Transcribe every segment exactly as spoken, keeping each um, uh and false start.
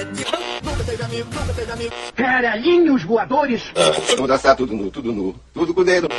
Nunca teve amigo, nunca teve amigo. Caralhinhos voadores. Ah, vamos dançar tudo nu, tudo nu, tudo com o dedo.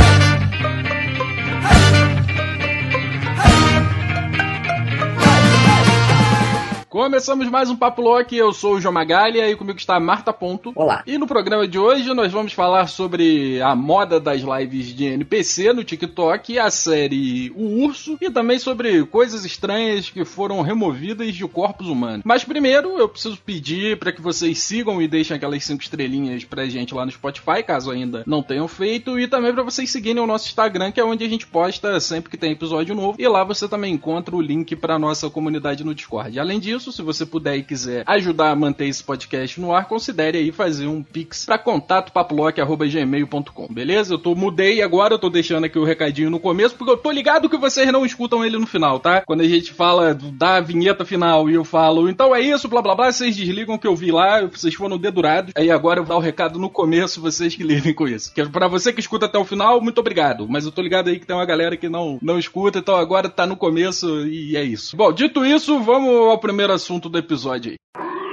Começamos mais um Papo Loki, eu sou o João Magalha e comigo está a Marta Ponto. Olá. E no programa de hoje nós vamos falar sobre a moda das lives de N P C no TikTok, a série O Urso e também sobre coisas estranhas que foram removidas de corpos humanos. Mas primeiro eu preciso pedir para que vocês sigam e deixem aquelas cinco estrelinhas pra gente lá no Spotify, caso ainda não tenham feito, e também para vocês seguirem o nosso Instagram, que é onde a gente posta sempre que tem episódio novo, e lá você também encontra o link para nossa comunidade no Discord. Além disso, se você puder e quiser ajudar a manter esse podcast no ar, considere aí fazer um pix para contato papoloque arroba gmail ponto com, beleza? Eu tô, mudei agora, eu tô deixando aqui o recadinho no começo, porque eu tô ligado que vocês não escutam ele no final, tá? Quando a gente fala da vinheta final e eu falo, então é isso, blá blá blá, vocês desligam que eu vi lá, vocês foram dedurados, aí agora eu vou dar o recado no começo, vocês que lidem com isso. Que pra você que escuta até o final, muito obrigado, mas eu tô ligado aí que tem uma galera que não, não escuta, então agora tá no começo e é isso. Bom, dito isso, vamos ao primeiro assunto do episódio aí.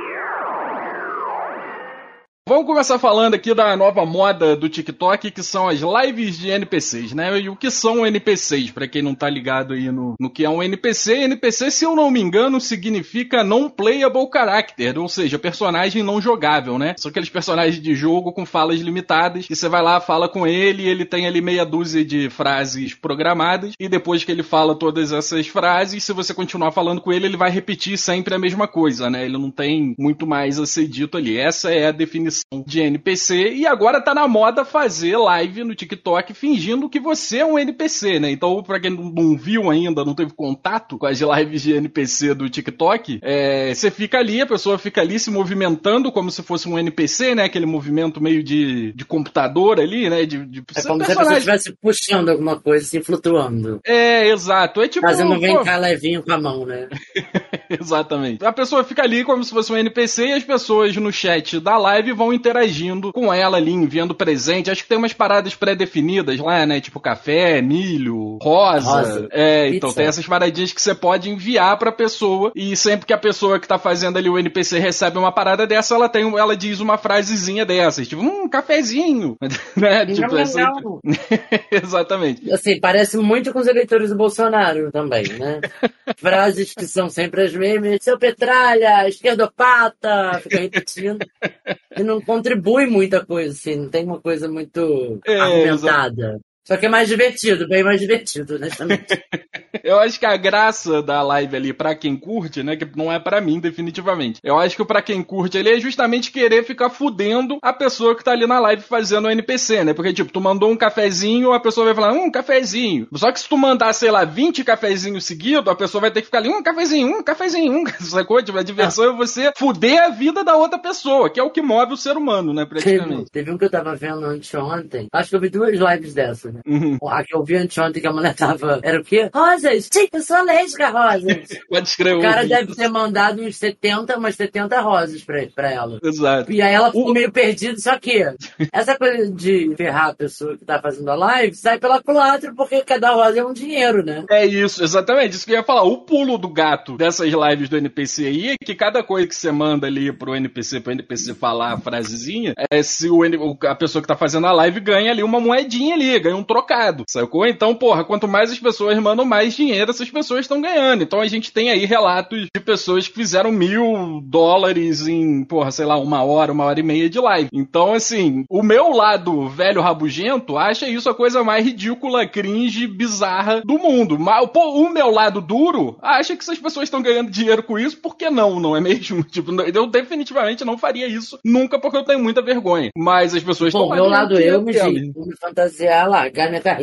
Vamos começar falando aqui da nova moda do TikTok, que são as lives de N P Cs, né? E o que são N P Cs, pra quem não tá ligado aí no, no que é um N P C. N P C, se eu não me engano, significa Non-Playable Character, ou seja, personagem não jogável, né? São aqueles personagens de jogo com falas limitadas, que você vai lá, fala com ele, ele tem ali meia dúzia de frases programadas, e depois que ele fala todas essas frases, se você continuar falando com ele, ele vai repetir sempre a mesma coisa, né? Ele não tem muito mais a ser dito ali. Essa é a definição de N P C, e agora tá na moda fazer live no TikTok fingindo que você é um N P C, né? Então, pra quem não viu ainda, não teve contato com as lives de N P C do TikTok, é, você fica ali, a pessoa fica ali se movimentando como se fosse um N P C, né? Aquele movimento meio de, de computador ali, né? De, de, é como personagem. Se a pessoa estivesse puxando alguma coisa, assim, flutuando. É, exato. É tipo... Fazendo um vem cá levinho com a mão, né? Exatamente. A pessoa fica ali como se fosse um N P C e as pessoas no chat da live vão interagindo com ela ali, enviando presente. Acho que tem umas paradas pré-definidas lá, né? Tipo café, milho, rosa. rosa. É, pizza. Então tem essas paradinhas que você pode enviar pra pessoa, e sempre que a pessoa que tá fazendo ali o N P C recebe uma parada dessa, ela tem, ela diz uma frasezinha dessas, tipo, um cafezinho. Né? Não, tipo, não, essa... não. Exatamente. Assim, parece muito com os eleitores do Bolsonaro também, né? Frases que são sempre as mesmas. Seu Petralha, esquerdopata, fica repetindo. E não contribui muita coisa, assim, não tem uma coisa muito é, argumentada. Exatamente. Só que é mais divertido, bem mais divertido, honestamente. Eu acho que a graça da live ali, pra quem curte, né, que não é pra mim, definitivamente. Eu acho que pra quem curte ali é justamente querer ficar fudendo a pessoa que tá ali na live fazendo o N P C, né? Porque, tipo, tu mandou um cafezinho, a pessoa vai falar, um cafezinho. Só que se tu mandar, sei lá, vinte cafezinhos seguidos, a pessoa vai ter que ficar ali, um cafezinho, um cafezinho, um, sacou? Tipo, a diversão ah. é você fuder a vida da outra pessoa, que é o que move o ser humano, né, praticamente. Teve, teve um que eu tava vendo anteontem, acho que eu vi duas lives dessas, né? Uhum. A que eu vi anteontem que a mulher tava... Era o quê? Rosas! Sim, eu sou alérgica a rosas. Pode escrever. O cara deve ter mandado uns setenta, umas setenta rosas pra, pra ela. Exato. E aí ela ficou meio perdida, só que essa coisa de ferrar a pessoa que tá fazendo a live sai pela culatra, porque cada rosa é um dinheiro, né? É isso, exatamente. Isso que eu ia falar. O pulo do gato dessas lives do N P C aí é que cada coisa que você manda ali pro N P C, pro N P C falar a frasezinha, é se o, a pessoa que tá fazendo a live ganha ali uma moedinha ali, ganha um trocado. Sacou? Então, porra, quanto mais as pessoas mandam, mais dinheiro essas pessoas estão ganhando. Então a gente tem aí relatos de pessoas que fizeram mil dólares em, porra, sei lá, uma hora, uma hora e meia de live. Então, assim, o meu lado velho rabugento acha isso a coisa mais ridícula, cringe, bizarra do mundo. Mas, pô, o meu lado duro acha que essas pessoas estão ganhando dinheiro com isso, por que não? Não é mesmo? Tipo, eu definitivamente não faria isso nunca, porque eu tenho muita vergonha. Mas as pessoas estão... Bom, meu lado eu me, me fantasiar, largar minha carreira.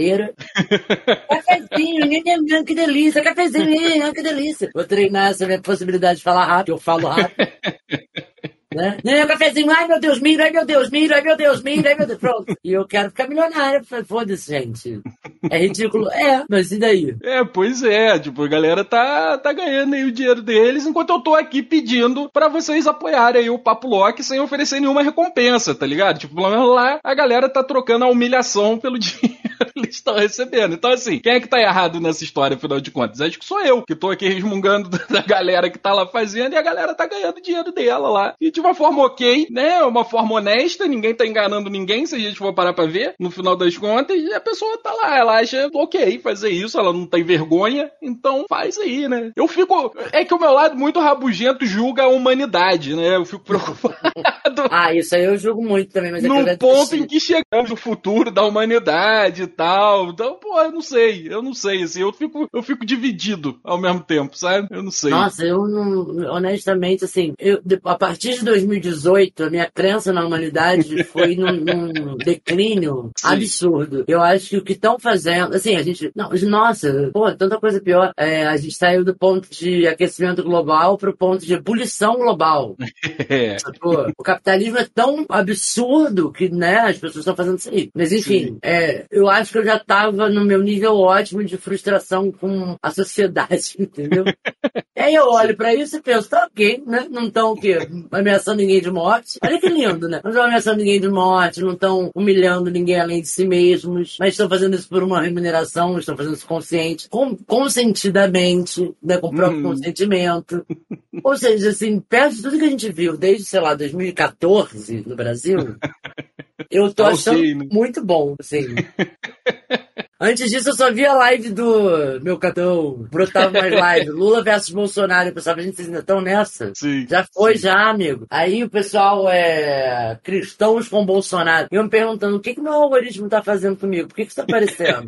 Cafezinho, que delícia, cafezinho, que delícia. Vou treinar essa minha possibilidade de falar rápido, eu falo rápido. Né? Nem o cafezinho, ai meu Deus, milho, ai meu Deus, milho, ai meu Deus, milho, ai meu Deus, pronto. E eu quero ficar milionária. Foda-se, gente. É ridículo. É, mas e daí? É, pois é, tipo, a galera tá, tá ganhando aí o dinheiro deles, enquanto eu tô aqui pedindo pra vocês apoiarem aí o Papo Lock sem oferecer nenhuma recompensa, tá ligado? Tipo, pelo menos lá a galera tá trocando a humilhação pelo dinheiro que eles estão recebendo. Então, assim, quem é que tá errado nessa história, afinal de contas? Acho que sou eu, que tô aqui resmungando da galera que tá lá fazendo e a galera tá ganhando dinheiro dela lá. E de uma forma ok, né? Uma forma honesta, ninguém tá enganando ninguém, se a gente for parar pra ver, no final das contas, e a pessoa tá lá, ela acha ok fazer isso, ela não tem vergonha, então faz aí, né? Eu fico... É que o meu lado muito rabugento julga a humanidade, né? Eu fico preocupado. Ah, isso aí eu julgo muito também, mas é no que eu ponto em que chegamos no futuro da humanidade e tal. Então, pô, eu não sei, eu não sei, assim, eu fico, eu fico dividido ao mesmo tempo, sabe? Eu não sei. Nossa, eu não, honestamente, assim, eu, a partir de dois mil e dezoito, a minha crença na humanidade foi num, num declínio Sim. absurdo. Eu acho que o que estão fazendo, assim, a gente, não, nossa, pô, tanta coisa pior. É, a gente saiu do ponto de aquecimento global pro ponto de ebulição global. É. Pô, o capitalismo é tão absurdo que, né, as pessoas estão fazendo isso aí. Mas, enfim, é, eu acho que eu já tava no meu nível ótimo de frustração com a sociedade, entendeu? E aí eu olho pra isso e penso, tá ok, né? Não estão o quê? Ameaçando ninguém de morte. Olha que lindo, né? Não estão ameaçando ninguém de morte, não estão humilhando ninguém além de si mesmos, mas estão fazendo isso por uma remuneração, estão fazendo isso consciente, com, consentidamente, né? Com o próprio Hum. consentimento. Ou seja, assim, perto de tudo que a gente viu desde, sei lá, dois mil e quatorze no Brasil, eu tô Tá achando ok, né? muito bom, assim. Antes disso, eu só via a live do meu cartão, brotava mais live, Lula versus Bolsonaro. Eu pensava, gente, vocês ainda estão nessa? Sim. Já foi, Sim. já, amigo. Aí o pessoal é cristãos com Bolsonaro. E eu me perguntando, o que que meu algoritmo tá fazendo comigo? Por que que isso tá aparecendo?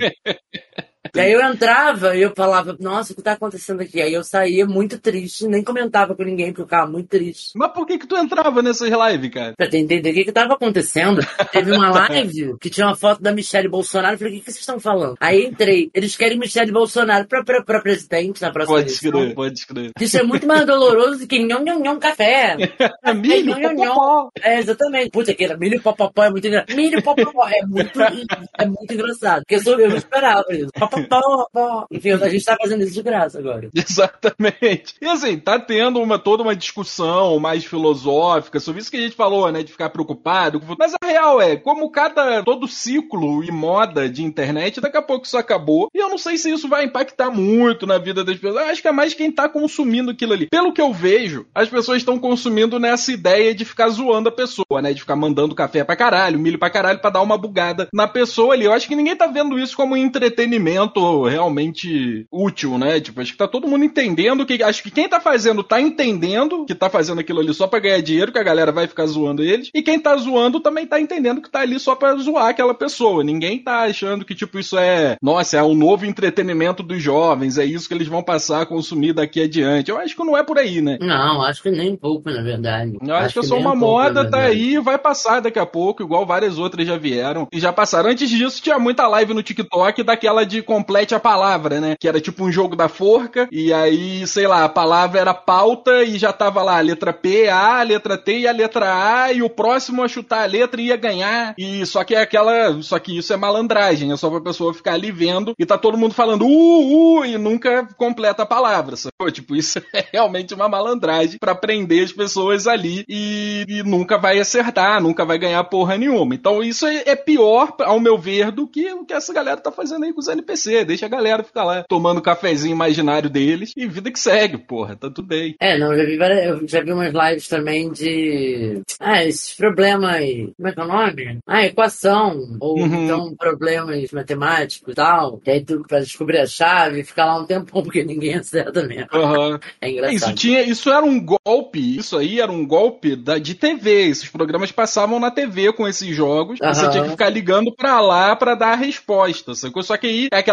E aí eu entrava e eu falava, nossa, o que tá acontecendo aqui? Aí eu saía muito triste, nem comentava com ninguém, porque eu ficava muito triste. Mas por que que tu entrava nessas lives, cara? Pra entender o que que tava acontecendo. Teve uma live que tinha uma foto da Michelle Bolsonaro. Eu falei, o que que vocês estão falando? Aí entrei. Eles querem Michelle Bolsonaro pra, pra, pra presidente na próxima Pode eleição. escrever, pode escrever. Isso é muito mais doloroso do que nham, nham, nham, café. É milho, nham, nham, nham. popopó. É, exatamente. Puta, que era milho popopó é muito engraçado. Milho popopó é muito, é muito engraçado. Porque eu, sou, eu não esperava isso. Popopó, pó. Enfim, a gente tá fazendo isso de graça agora. Exatamente. E assim, tá tendo uma, toda uma discussão mais filosófica sobre isso que a gente falou, né? De ficar preocupado. Mas a real é, como cada, todo ciclo e moda de internet, daqui a pouco isso acabou. E eu não sei se isso vai impactar muito na vida das pessoas. Eu acho que é mais quem tá consumindo aquilo ali. Pelo que eu vejo, as pessoas estão consumindo nessa ideia de ficar zoando a pessoa, né? De ficar mandando café pra caralho, milho pra caralho, pra dar uma bugada na pessoa ali. Eu acho que ninguém tá vendo isso como entretenimento realmente útil, né? Tipo, acho que tá todo mundo entendendo que... Acho que quem tá fazendo tá entendendo que tá fazendo aquilo ali só pra ganhar dinheiro, que a galera vai ficar zoando eles. E quem tá zoando também tá entendendo que tá ali só pra zoar aquela pessoa. Ninguém tá achando que, tipo, isso é... Nossa, é um novo entretenimento dos jovens, é isso que eles vão passar a consumir daqui adiante. Eu acho que não é por aí, né? Não, acho que nem um pouco, na verdade. Eu acho, acho que é só nem uma um pouco, moda, tá aí e vai passar daqui a pouco, igual várias outras já vieram e já passaram. Antes disso, tinha muita live no TikTok daquela de complete a palavra, né? Que era tipo um jogo da forca, e aí, sei lá, a palavra era pauta e já tava lá a letra P, A, a letra T e a letra A, e o próximo a chutar a letra ia ganhar. E só que é aquela. Só que isso é malandragem, é só pra pessoa ficar ali vendo e tá todo mundo falando uh, uh, e nunca completa a palavra, sacou? Tipo, isso é realmente uma malandragem pra prender as pessoas ali e, e nunca vai acertar, nunca vai ganhar porra nenhuma. Então isso é, é pior, ao meu ver, do que o que essa galera tá fazendo aí com os N P C. Deixa a galera ficar lá tomando o cafezinho imaginário deles e vida que segue, porra, tá tudo bem. É, não, eu já vi, várias, eu já vi umas lives também de... Ah, esses problemas... Como é que é o nome? Ah, equação. Ou Uhum. então problemas matemáticos e tal. E aí tu, pra descobrir a chave, ficar lá um tempão porque ninguém acerta mesmo. Uhum. É É, engraçado. isso, tinha, isso era um golpe, isso aí era um golpe da, de T V. Esses programas passavam na T V com esses jogos. Aham. Você tinha que ficar ligando pra lá pra dar a resposta, sacou? Só que aí é aquela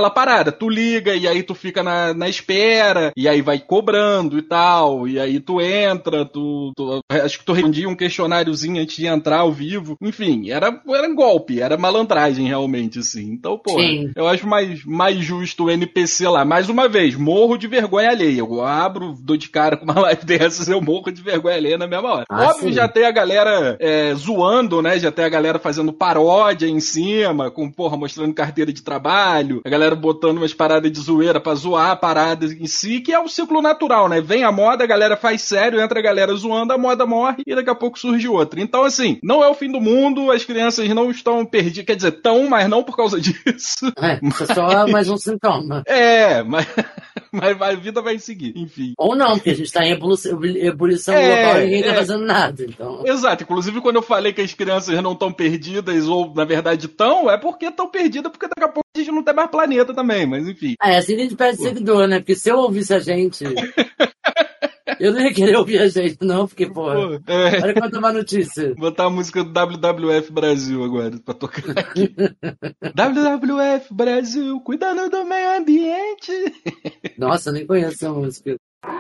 aquela parada, tu liga e aí tu fica na, na espera, e aí vai cobrando e tal, e aí tu entra, tu, tu acho que tu respondia um questionáriozinho antes de entrar ao vivo, enfim, era, era golpe, era malandragem realmente, assim. Então, pô, eu acho mais, mais justo o N P C lá. Mais uma vez, morro de vergonha alheia. Eu abro, dou de cara com uma live dessas, eu morro de vergonha alheia na mesma hora. Ah, Óbvio, sim. já tem a galera é, zoando, né? Já tem a galera fazendo paródia em cima, com, porra, mostrando carteira de trabalho, a galera botando umas paradas de zoeira pra zoar a parada em si, que é um ciclo natural, né? Vem a moda, a galera faz sério, entra a galera zoando, a moda morre e daqui a pouco surge outra. Então, assim, não é o fim do mundo, as crianças não estão perdidas, quer dizer, estão, mas não por causa disso. É, isso é só mais um sintoma. É, mas, mas a vida vai seguir, enfim. Ou não, porque a gente tá em evolução, ebulição É, global e ninguém tá é. fazendo nada. Então... Exato, inclusive quando eu falei que as crianças não estão perdidas, ou na verdade estão, é porque estão perdidas, porque daqui a pouco a gente não tem mais planeta também, mas enfim. Ah, é assim que a gente perde seguidor, né? Porque se eu ouvisse a gente... Eu não ia querer ouvir a gente, não, porque, porra, Pô, é. olha quanto uma notícia. Vou botar a música do W W F Brasil agora, pra tocar aqui. W W F Brasil, cuidando do meio ambiente. Nossa, eu nem conheço essa música.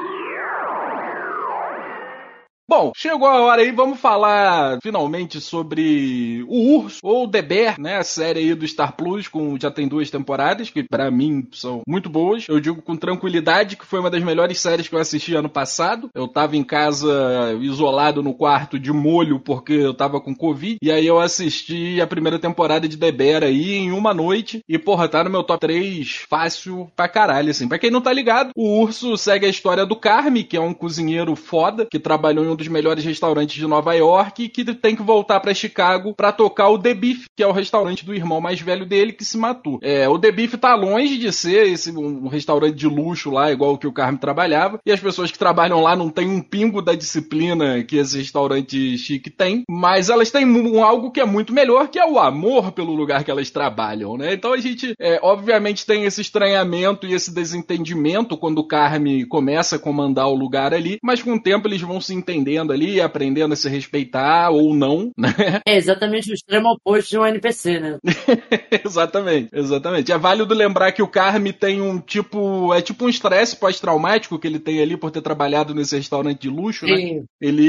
Bom, chegou a hora aí, vamos falar finalmente sobre o Urso, ou The Bear, né, a série aí do Star Plus, com, já tem duas temporadas, que pra mim são muito boas. Eu digo com tranquilidade que foi uma das melhores séries que eu assisti ano passado. Eu tava em casa, isolado no quarto, de molho, porque eu tava com Covid, e aí eu assisti a primeira temporada de The Bear aí em uma noite, e porra, tá no meu top três fácil pra caralho, assim. Pra quem não tá ligado, o Urso segue a história do Carme, que é um cozinheiro foda, que trabalhou em um dos melhores restaurantes de Nova York e que tem que voltar pra Chicago pra tocar o The Beef, que é o restaurante do irmão mais velho dele que se matou. É, o The Beef tá longe de ser esse, um restaurante de luxo lá, igual o que o Carme trabalhava, e as pessoas que trabalham lá não têm um pingo da disciplina que esse restaurante chique tem, mas elas têm um, algo que é muito melhor, que é o amor pelo lugar que elas trabalham, né? Então a gente, é, obviamente, tem esse estranhamento e esse desentendimento quando o Carme começa a comandar o lugar ali, mas com o tempo eles vão se entender ali, aprendendo a se respeitar ou não, né? É exatamente o extremo oposto de um N P C, né? Exatamente, exatamente. É válido lembrar que o Carme tem um tipo, é tipo um estresse pós-traumático que ele tem ali por ter trabalhado nesse restaurante de luxo, Sim. né?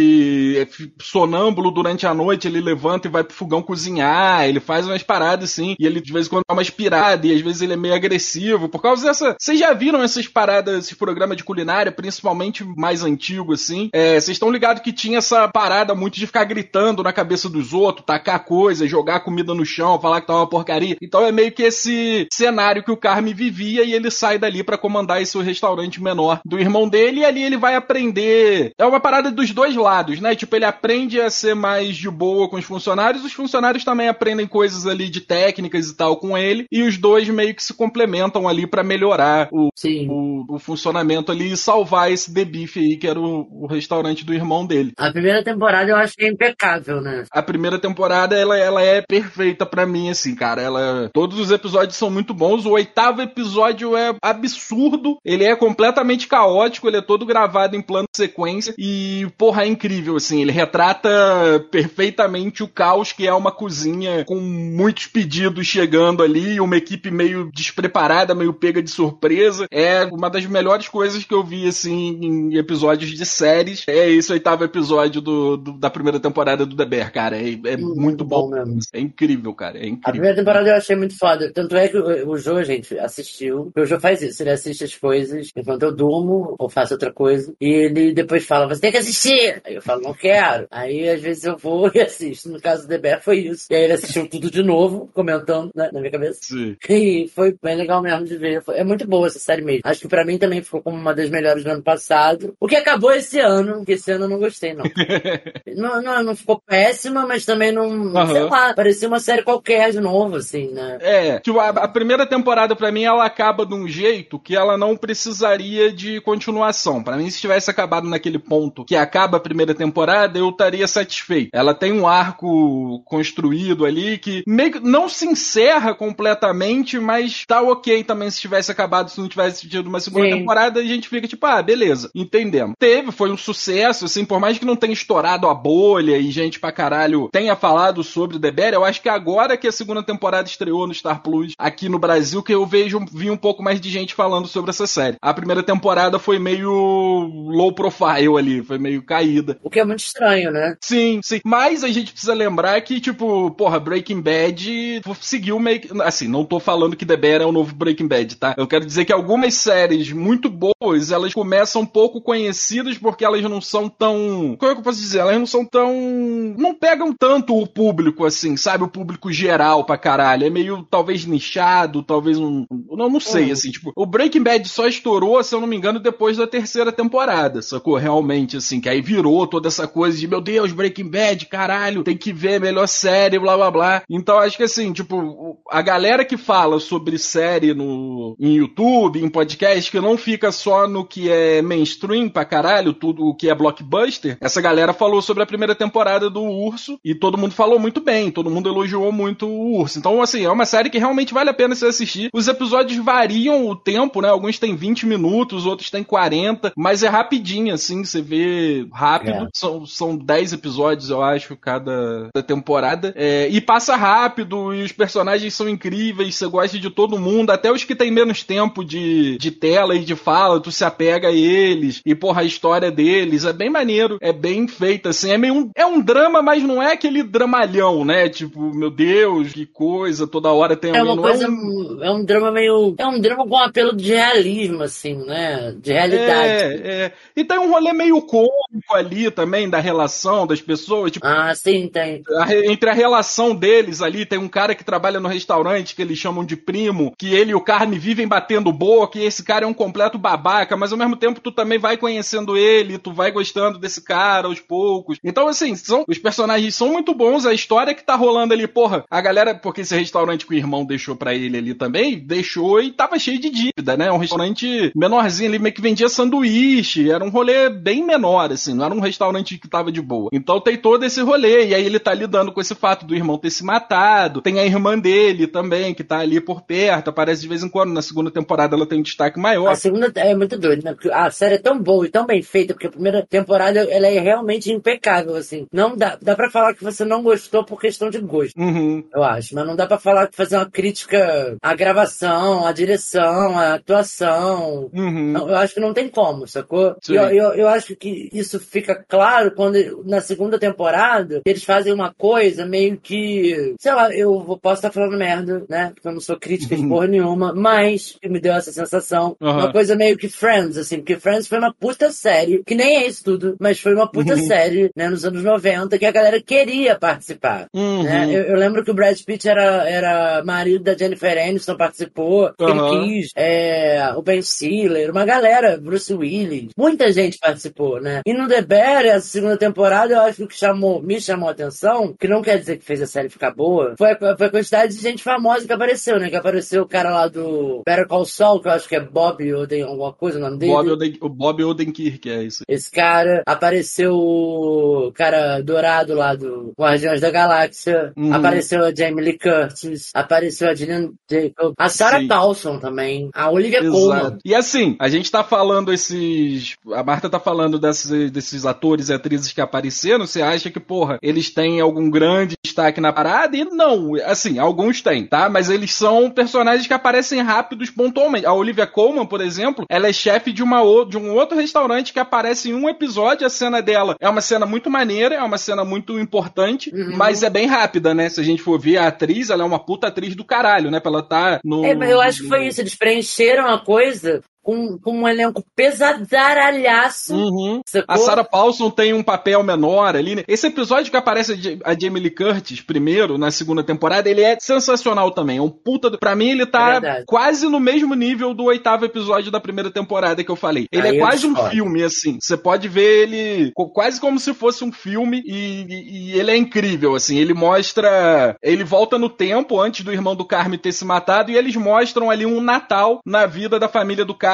Ele é sonâmbulo durante a noite, ele levanta e vai pro fogão cozinhar, ele faz umas paradas assim, e ele de vez em quando dá uma inspirada, e às vezes ele é meio agressivo, por causa dessa... Vocês já viram essas paradas, esses programas de culinária, principalmente mais antigos, assim? É, vocês estão ligados que tinha essa parada muito de ficar gritando na cabeça dos outros, tacar coisa, jogar comida no chão, falar que tá uma porcaria. Então é meio que esse cenário que o Carme vivia e ele sai dali pra comandar esse restaurante menor do irmão dele e ali ele vai aprender. É uma parada dos dois lados, né? Tipo, ele aprende a ser mais de boa com os funcionários, os funcionários também aprendem coisas ali de técnicas e tal com ele e os dois meio que se complementam ali pra melhorar o, o, o funcionamento ali e salvar esse The Beef aí, que era o, o restaurante do irmão dele. A primeira temporada eu acho que é impecável, né? A primeira temporada, ela, ela é perfeita pra mim, assim, cara. Ela, todos os episódios são muito bons. O oitavo episódio é absurdo. Ele é completamente caótico. Ele é todo gravado em plano de sequência. E, porra, é incrível, assim. Ele retrata perfeitamente o caos que é uma cozinha com muitos pedidos chegando ali. Uma equipe meio despreparada, meio pega de surpresa. É uma das melhores coisas que eu vi, assim, em episódios de séries. É esse oitavo episódio do, do, da primeira temporada do The Bear, cara. É, é muito, muito bom. bom mesmo. É incrível, cara. É incrível. A primeira temporada eu achei muito foda. Tanto é que o, o Jô, gente, assistiu. O Jô faz isso. Ele assiste as coisas enquanto eu durmo ou faço outra coisa. E ele depois fala, você tem que assistir! Aí eu falo, não quero. Aí às vezes eu vou e assisto. No caso do The Bear foi isso. E aí ele assistiu tudo de novo, comentando, né, na minha cabeça. Sim. E foi bem legal mesmo de ver. Foi, é muito boa essa série mesmo. Acho que pra mim também ficou como uma das melhores do ano passado. O que acabou esse ano, porque esse ano eu não gostei, não. não, não. Não ficou péssima, mas também não... Uhum. Sei lá, parecia uma série qualquer de novo, assim, né? É, tipo, a, a primeira temporada pra mim, ela acaba de um jeito que ela não precisaria de continuação. Pra mim, se tivesse acabado naquele ponto que acaba a primeira temporada, eu estaria satisfeito. Ela tem um arco construído ali que meio que não se encerra completamente, mas tá ok também se tivesse acabado, se não tivesse tido uma segunda Sim. temporada, a gente fica tipo, ah, beleza, entendemos. Teve, foi um sucesso, assim, por mais que não tenha estourado a bolha e gente pra caralho tenha falado sobre The Bear, eu acho que agora que a segunda temporada estreou no Star Plus aqui no Brasil, que eu vejo, vi um pouco mais de gente falando sobre essa série. A primeira temporada foi meio low profile ali, foi meio caída. O que é muito estranho, né? Sim, sim. Mas a gente precisa lembrar que, tipo, porra, Breaking Bad seguiu meio que... Assim, não tô falando que The Bear é o novo Breaking Bad, tá? Eu quero dizer que algumas séries muito boas, elas começam pouco conhecidas porque elas não são tão... Como é que eu posso dizer? Elas não são tão... Não pegam tanto o público, assim, sabe? O público geral pra caralho. É meio, talvez, nichado, talvez um... Não, não sei, assim, tipo... O Breaking Bad só estourou, se eu não me engano, depois da terceira temporada, sacou? Realmente, assim, que aí virou toda essa coisa de, meu Deus, Breaking Bad, caralho, tem que ver, melhor série, blá, blá, blá. Então, acho que, assim, tipo, a galera que fala sobre série no, em YouTube, em podcast, que não fica só no que é mainstream pra caralho, tudo o que é blockbuster, essa galera falou sobre a primeira temporada do Urso e todo mundo falou muito bem, todo mundo elogiou muito o Urso. Então, assim, é uma série que realmente vale a pena se assistir. Os episódios variam o tempo, né? Alguns têm vinte minutos, outros têm quarenta, mas é rapidinho, assim, você vê rápido. É. São, são dez episódios, eu acho, cada, cada temporada. É, e passa rápido, e os personagens são incríveis, você gosta de todo mundo, até os que têm menos tempo de, de tela e de fala, tu se apega a eles, e porra, a história deles é bem maneiro, é bem feita, assim, é meio um, é um drama, mas não é aquele dramalhão, né, tipo, meu Deus, que coisa, toda hora tem é alguém, uma coisa, é um... é um drama meio, é um drama com apelo de realismo, assim, né, de realidade. É, é, e tem um rolê meio cômico ali também, da relação das pessoas, tipo, ah, sim, tem. A, entre a relação deles ali, tem um cara que trabalha no restaurante que eles chamam de primo, que ele e o Carne vivem batendo boca, e esse cara é um completo babaca, mas ao mesmo tempo tu também vai conhecendo ele, tu vai gostando desse cara aos poucos. Então, assim, são, os personagens são muito bons, a história que tá rolando ali, porra, a galera, porque esse restaurante que o irmão deixou pra ele ali também, deixou e tava cheio de dívida, né? Um restaurante menorzinho ali, meio que vendia sanduíche, era um rolê bem menor, assim, não era um restaurante que tava de boa. Então tem todo esse rolê, e aí ele tá lidando com esse fato do irmão ter se matado, tem a irmã dele também, que tá ali por perto, aparece de vez em quando, na segunda temporada ela tem um destaque maior. A segunda é muito doida, né? Porque a série é tão boa e tão bem feita, porque a primeira temporada ela é realmente impecável, assim. Não dá, dá pra falar que você não gostou por questão de gosto, uhum. eu acho, mas não dá pra falar que fazer uma crítica à gravação, à direção, à atuação. Uhum. Eu acho que não tem como, sacou? Eu, eu, eu acho que isso fica claro quando, na segunda temporada, eles fazem uma coisa meio que, sei lá, eu posso estar falando merda, né? Porque eu não sou crítica de porra nenhuma, mas me deu essa sensação. Uhum. Uma coisa meio que Friends, assim, porque Friends foi uma puta série, que nem é isso tudo, mas foi uma puta uhum. série, né, nos anos noventa, que a galera queria participar. Uhum. Né? Eu, eu lembro que o Brad Pitt era, era marido da Jennifer Aniston, participou, uhum. ele quis, é, o Ben Stiller, uma galera, Bruce Willis, muita gente participou, né? E no The Bear, a segunda temporada, eu acho que o que chamou, me chamou a atenção, que não quer dizer que fez a série ficar boa, foi a, foi a quantidade de gente famosa que apareceu, né? Que apareceu o cara lá do Better Call Saul, que eu acho que é Bob Oden, alguma coisa, o nome dele. Bob Oden, o Bob Odenkirk, é isso. Esse cara, apareceu o cara dourado lá do Guardiões da Galáxia, uhum. apareceu a Jamie Lee Curtis, apareceu a Gillian Jacobs, a Sarah Paulson também, a Olivia Colman. E assim, a gente tá falando esses... A Marta tá falando desses, desses atores e atrizes que apareceram, você acha que, porra, eles têm algum grande destaque na parada? E não, assim, alguns têm, tá? Mas eles são personagens que aparecem rápidos pontualmente. A Olivia Colman, por exemplo, ela é chefe de, uma, de um outro restaurante que aparece em um episódio, a cena dela é uma cena muito maneira, é uma cena muito importante, uhum. mas é bem rápida, né? Se a gente for ver a atriz, ela é uma puta atriz do caralho, né? Pra ela tá no... É, mas eu acho que foi isso, eles preencheram a coisa... Com, com um elenco pesadaralhaço. Uhum. A Sarah Paulson tem um papel menor ali, né? Esse episódio que aparece a Jamie Lee Curtis primeiro, na segunda temporada, ele é sensacional também. É um puta... Do... Pra mim, ele tá é quase no mesmo nível do oitavo episódio da primeira temporada que eu falei. Ele Aí é quase um filme, assim. Você pode ver ele quase como se fosse um filme e, e, e ele é incrível, assim. Ele mostra... Ele volta no tempo, antes do irmão do Carme ter se matado, e eles mostram ali um Natal na vida da família do Carme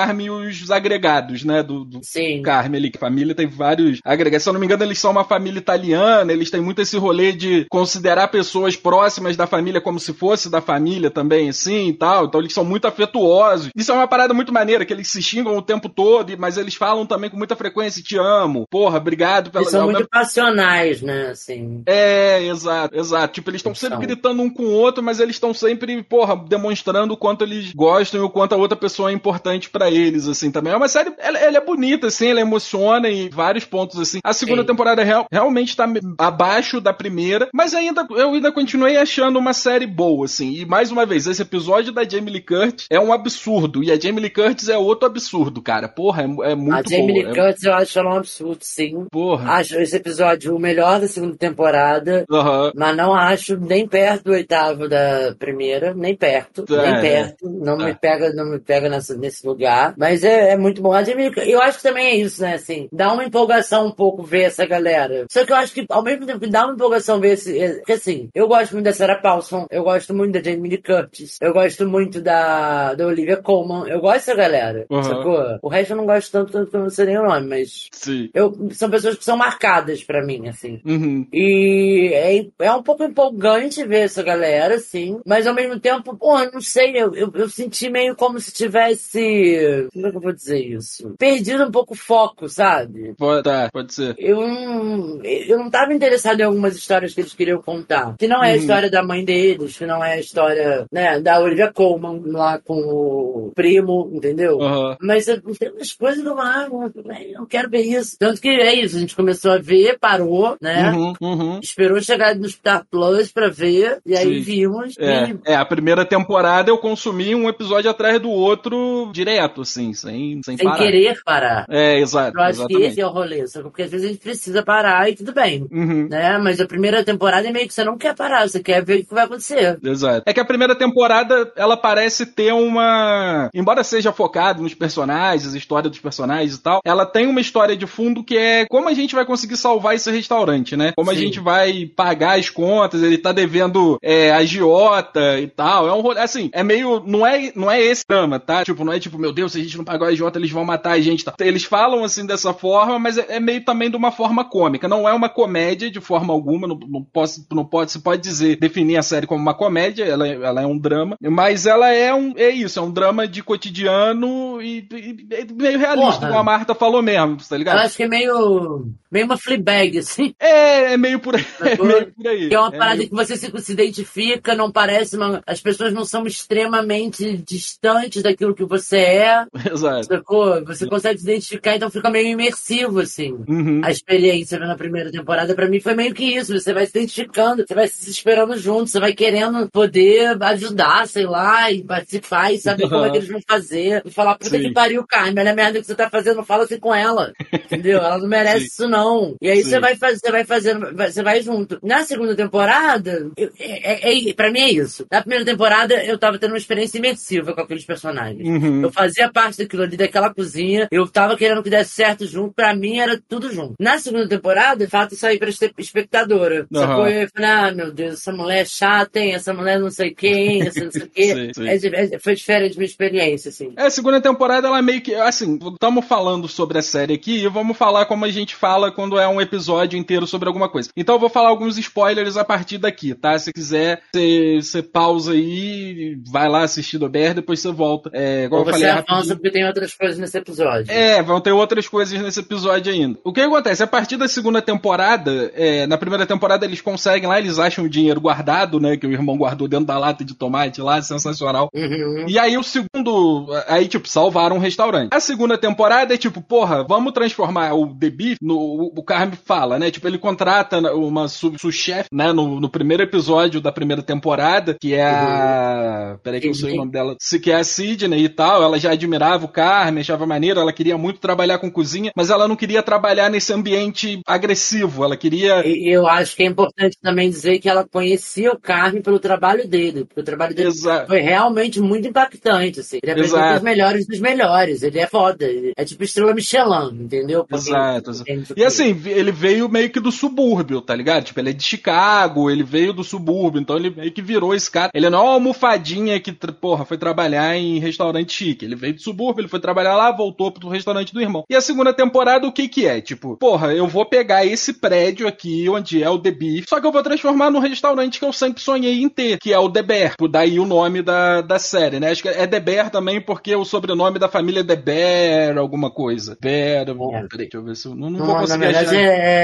Carme e os agregados, né, do, do Sim. Carme ali, que a família tem vários agregados. Se eu não me engano, eles são uma família italiana, eles têm muito esse rolê de considerar pessoas próximas da família como se fosse da família também, assim, e tal. Então eles são muito afetuosos. Isso é uma parada muito maneira, que eles se xingam o tempo todo, mas eles falam também com muita frequência, te amo, porra, obrigado pela... Eles são muito mesmo... passionais, né, assim. É, exato, exato. Tipo, eles estão sempre gritando um com o outro, mas eles estão sempre, porra, demonstrando o quanto eles gostam e o quanto a outra pessoa é importante pra eles, assim, também. É uma série, ela, ela é bonita, assim, ela emociona em vários pontos, assim. A segunda Sim. temporada real, realmente tá abaixo da primeira, mas ainda, eu ainda continuei achando uma série boa, assim. E, mais uma vez, esse episódio da Jamie Lee Curtis é um absurdo, e a Jamie Lee Curtis é outro absurdo, cara. Porra, é, é muito boa. A Jamie Lee é... Curtis eu acho ela um absurdo, sim. Porra. Acho esse episódio o melhor da segunda temporada, uhum. mas não acho nem perto do oitavo da primeira, nem perto, é, nem perto. Não é. me pega, não me pega nessa, nesse lugar. Mas é, é muito bom. A Jamie Lee Curtis, eu acho que também é isso, né, assim, dá uma empolgação um pouco ver essa galera. Só que eu acho que, ao mesmo tempo que dá uma empolgação ver esse, porque assim, eu gosto muito da Sarah Paulson, eu gosto muito da Jamie Lee Curtis, eu gosto muito da, da Olivia Colman, eu gosto dessa galera, uhum. sacou? O resto eu não gosto tanto, tanto que eu não sei nem o nome, mas Sim. Eu, são pessoas que são marcadas pra mim, assim. Uhum. E é, é um pouco empolgante ver essa galera, assim, mas ao mesmo tempo, pô, eu não sei, eu, eu, eu senti meio como se tivesse, como é que eu vou dizer isso? Perdido um pouco o foco, sabe? Pode, tá, pode ser. Eu não, eu não tava interessado em algumas histórias que eles queriam contar, que não é a história da mãe deles, que não é a história, né, da Olivia Colman lá com o primo, entendeu? Uhum. Mas tem umas coisas do mar, eu não quero ver isso. Tanto que é isso, a gente começou a ver, parou, né? Uhum, uhum. Esperou chegar no Star Plus pra ver, e aí Sim. vimos. É, e... é, a primeira temporada eu consumi um episódio atrás do outro direto, assim, sem, sem, sem parar. querer parar. É, exato. Eu acho exatamente. que esse é o rolê, só que porque às vezes a gente precisa parar e tudo bem, uhum. né? Mas a primeira temporada é meio que você não quer parar, você quer ver o que vai acontecer. Exato. É que a primeira temporada, ela parece ter uma... Embora seja focado nos personagens, a história dos personagens e tal, ela tem uma história de fundo que é como a gente vai conseguir salvar esse restaurante, né? Como Sim. a gente vai pagar as contas, ele tá devendo é, agiota e tal. É um rolê, assim, é meio... Não é, não é esse drama, tá? Tipo, não é tipo, meu Deus, se a gente não pagar o agiota, eles vão matar a gente, tá? Eles falam assim dessa forma, mas é, é meio também de uma forma cômica. Não é uma comédia de forma alguma, não, não, posso, não pode, se pode dizer, definir a série como uma comédia, ela, ela é um drama, mas ela é um, é isso, é um drama de cotidiano e, e, e meio realista, Porra. como a Marta falou mesmo, tá ligado? Eu acho que é meio, meio uma Fleabag, assim. É, é meio por aí. É meio por aí. Que é uma é parada meio... que você se, se identifica, não parece uma... As pessoas não são extremamente distantes daquilo que você é. Exato. Sacou? Você consegue se identificar, então fica meio imersivo, assim. Uhum. A experiência na primeira temporada, pra mim, foi meio que isso. Você vai se identificando, você vai se esperando junto, você vai querendo poder ajudar, sei lá, e participar e saber uhum. como é que eles vão fazer. E falar, puta Sim. que pariu, Carmen, olha a merda que você tá fazendo, não fala assim com ela. Entendeu? Ela não merece Sim. isso, não. E aí Sim. você vai fazer, você vai fazendo, você vai junto. Na segunda temporada, eu, é, é, é, pra mim é isso. Na primeira temporada, eu tava tendo uma experiência imersiva com aqueles personagens. Uhum. Eu fazia parte daquilo ali, daquela cozinha, eu tava querendo que desse certo junto, pra mim era tudo junto. Na segunda temporada, de fato, eu saí pra ser espectadora. Uhum. Sacou? Eu falei, ah, meu Deus, essa mulher é chata, hein? Essa mulher não sei quem, essa não sei o quê. Sim, sim. É, é, foi diferente da minha experiência, assim. É, a segunda temporada, ela meio que, assim, estamos falando sobre a série aqui e vamos falar como a gente fala quando é um episódio inteiro sobre alguma coisa. Então eu vou falar alguns spoilers a partir daqui, tá? Se quiser, você pausa aí, vai lá assistir do B R, depois você volta. É, igual Ou eu você falei avança porque tem outras coisas nesse episódio. É, vão ter outras coisas nesse episódio ainda. O que acontece? A partir da segunda temporada, é, na primeira temporada eles conseguem lá, eles acham o dinheiro guardado, né? Que o irmão guardou dentro da lata de tomate lá, sensacional. Uhum. E aí o segundo, aí tipo, salvaram um restaurante. A segunda temporada é tipo, porra, vamos transformar o The Beef, no, o, o Carme fala, né? Tipo, ele contrata uma sous-chef, né? No, no primeiro episódio da primeira temporada, que é a... Uhum. Peraí que eu não sei o nome dela. Que é a Sidney e tal, ela já admirava o Carme, achava maneiro, ela queria muito trabalhar com cozinha, mas ela não queria trabalhar nesse ambiente agressivo, ela queria... E eu acho que é importante também dizer que ela conhecia o Carme pelo trabalho dele, porque o trabalho dele Exato. Foi realmente muito impactante, assim. Ele apresenta os melhores dos melhores, ele é foda, ele é tipo estrela Michelin, entendeu? Porque Exato. E assim, ele veio meio que do subúrbio, tá ligado? Tipo, ele é de Chicago, ele veio do subúrbio, então ele meio que virou esse cara. Ele não é uma almofadinha que, porra, foi trabalhar em restaurante chique, ele veio de subúrbio, ele foi trabalhar lá, voltou pro restaurante do irmão. E a segunda temporada, o que que é? Tipo, porra, eu vou pegar esse prédio aqui, onde é o The Beef, só que eu vou transformar no restaurante que eu sempre sonhei em ter, que é o The Bear. Daí o nome da, da série, né? Acho que é The Bear também porque o sobrenome da família é The Bear, alguma coisa. Bear, é. Peraí, deixa eu ver se eu não, não, não vou conseguir na verdade achar.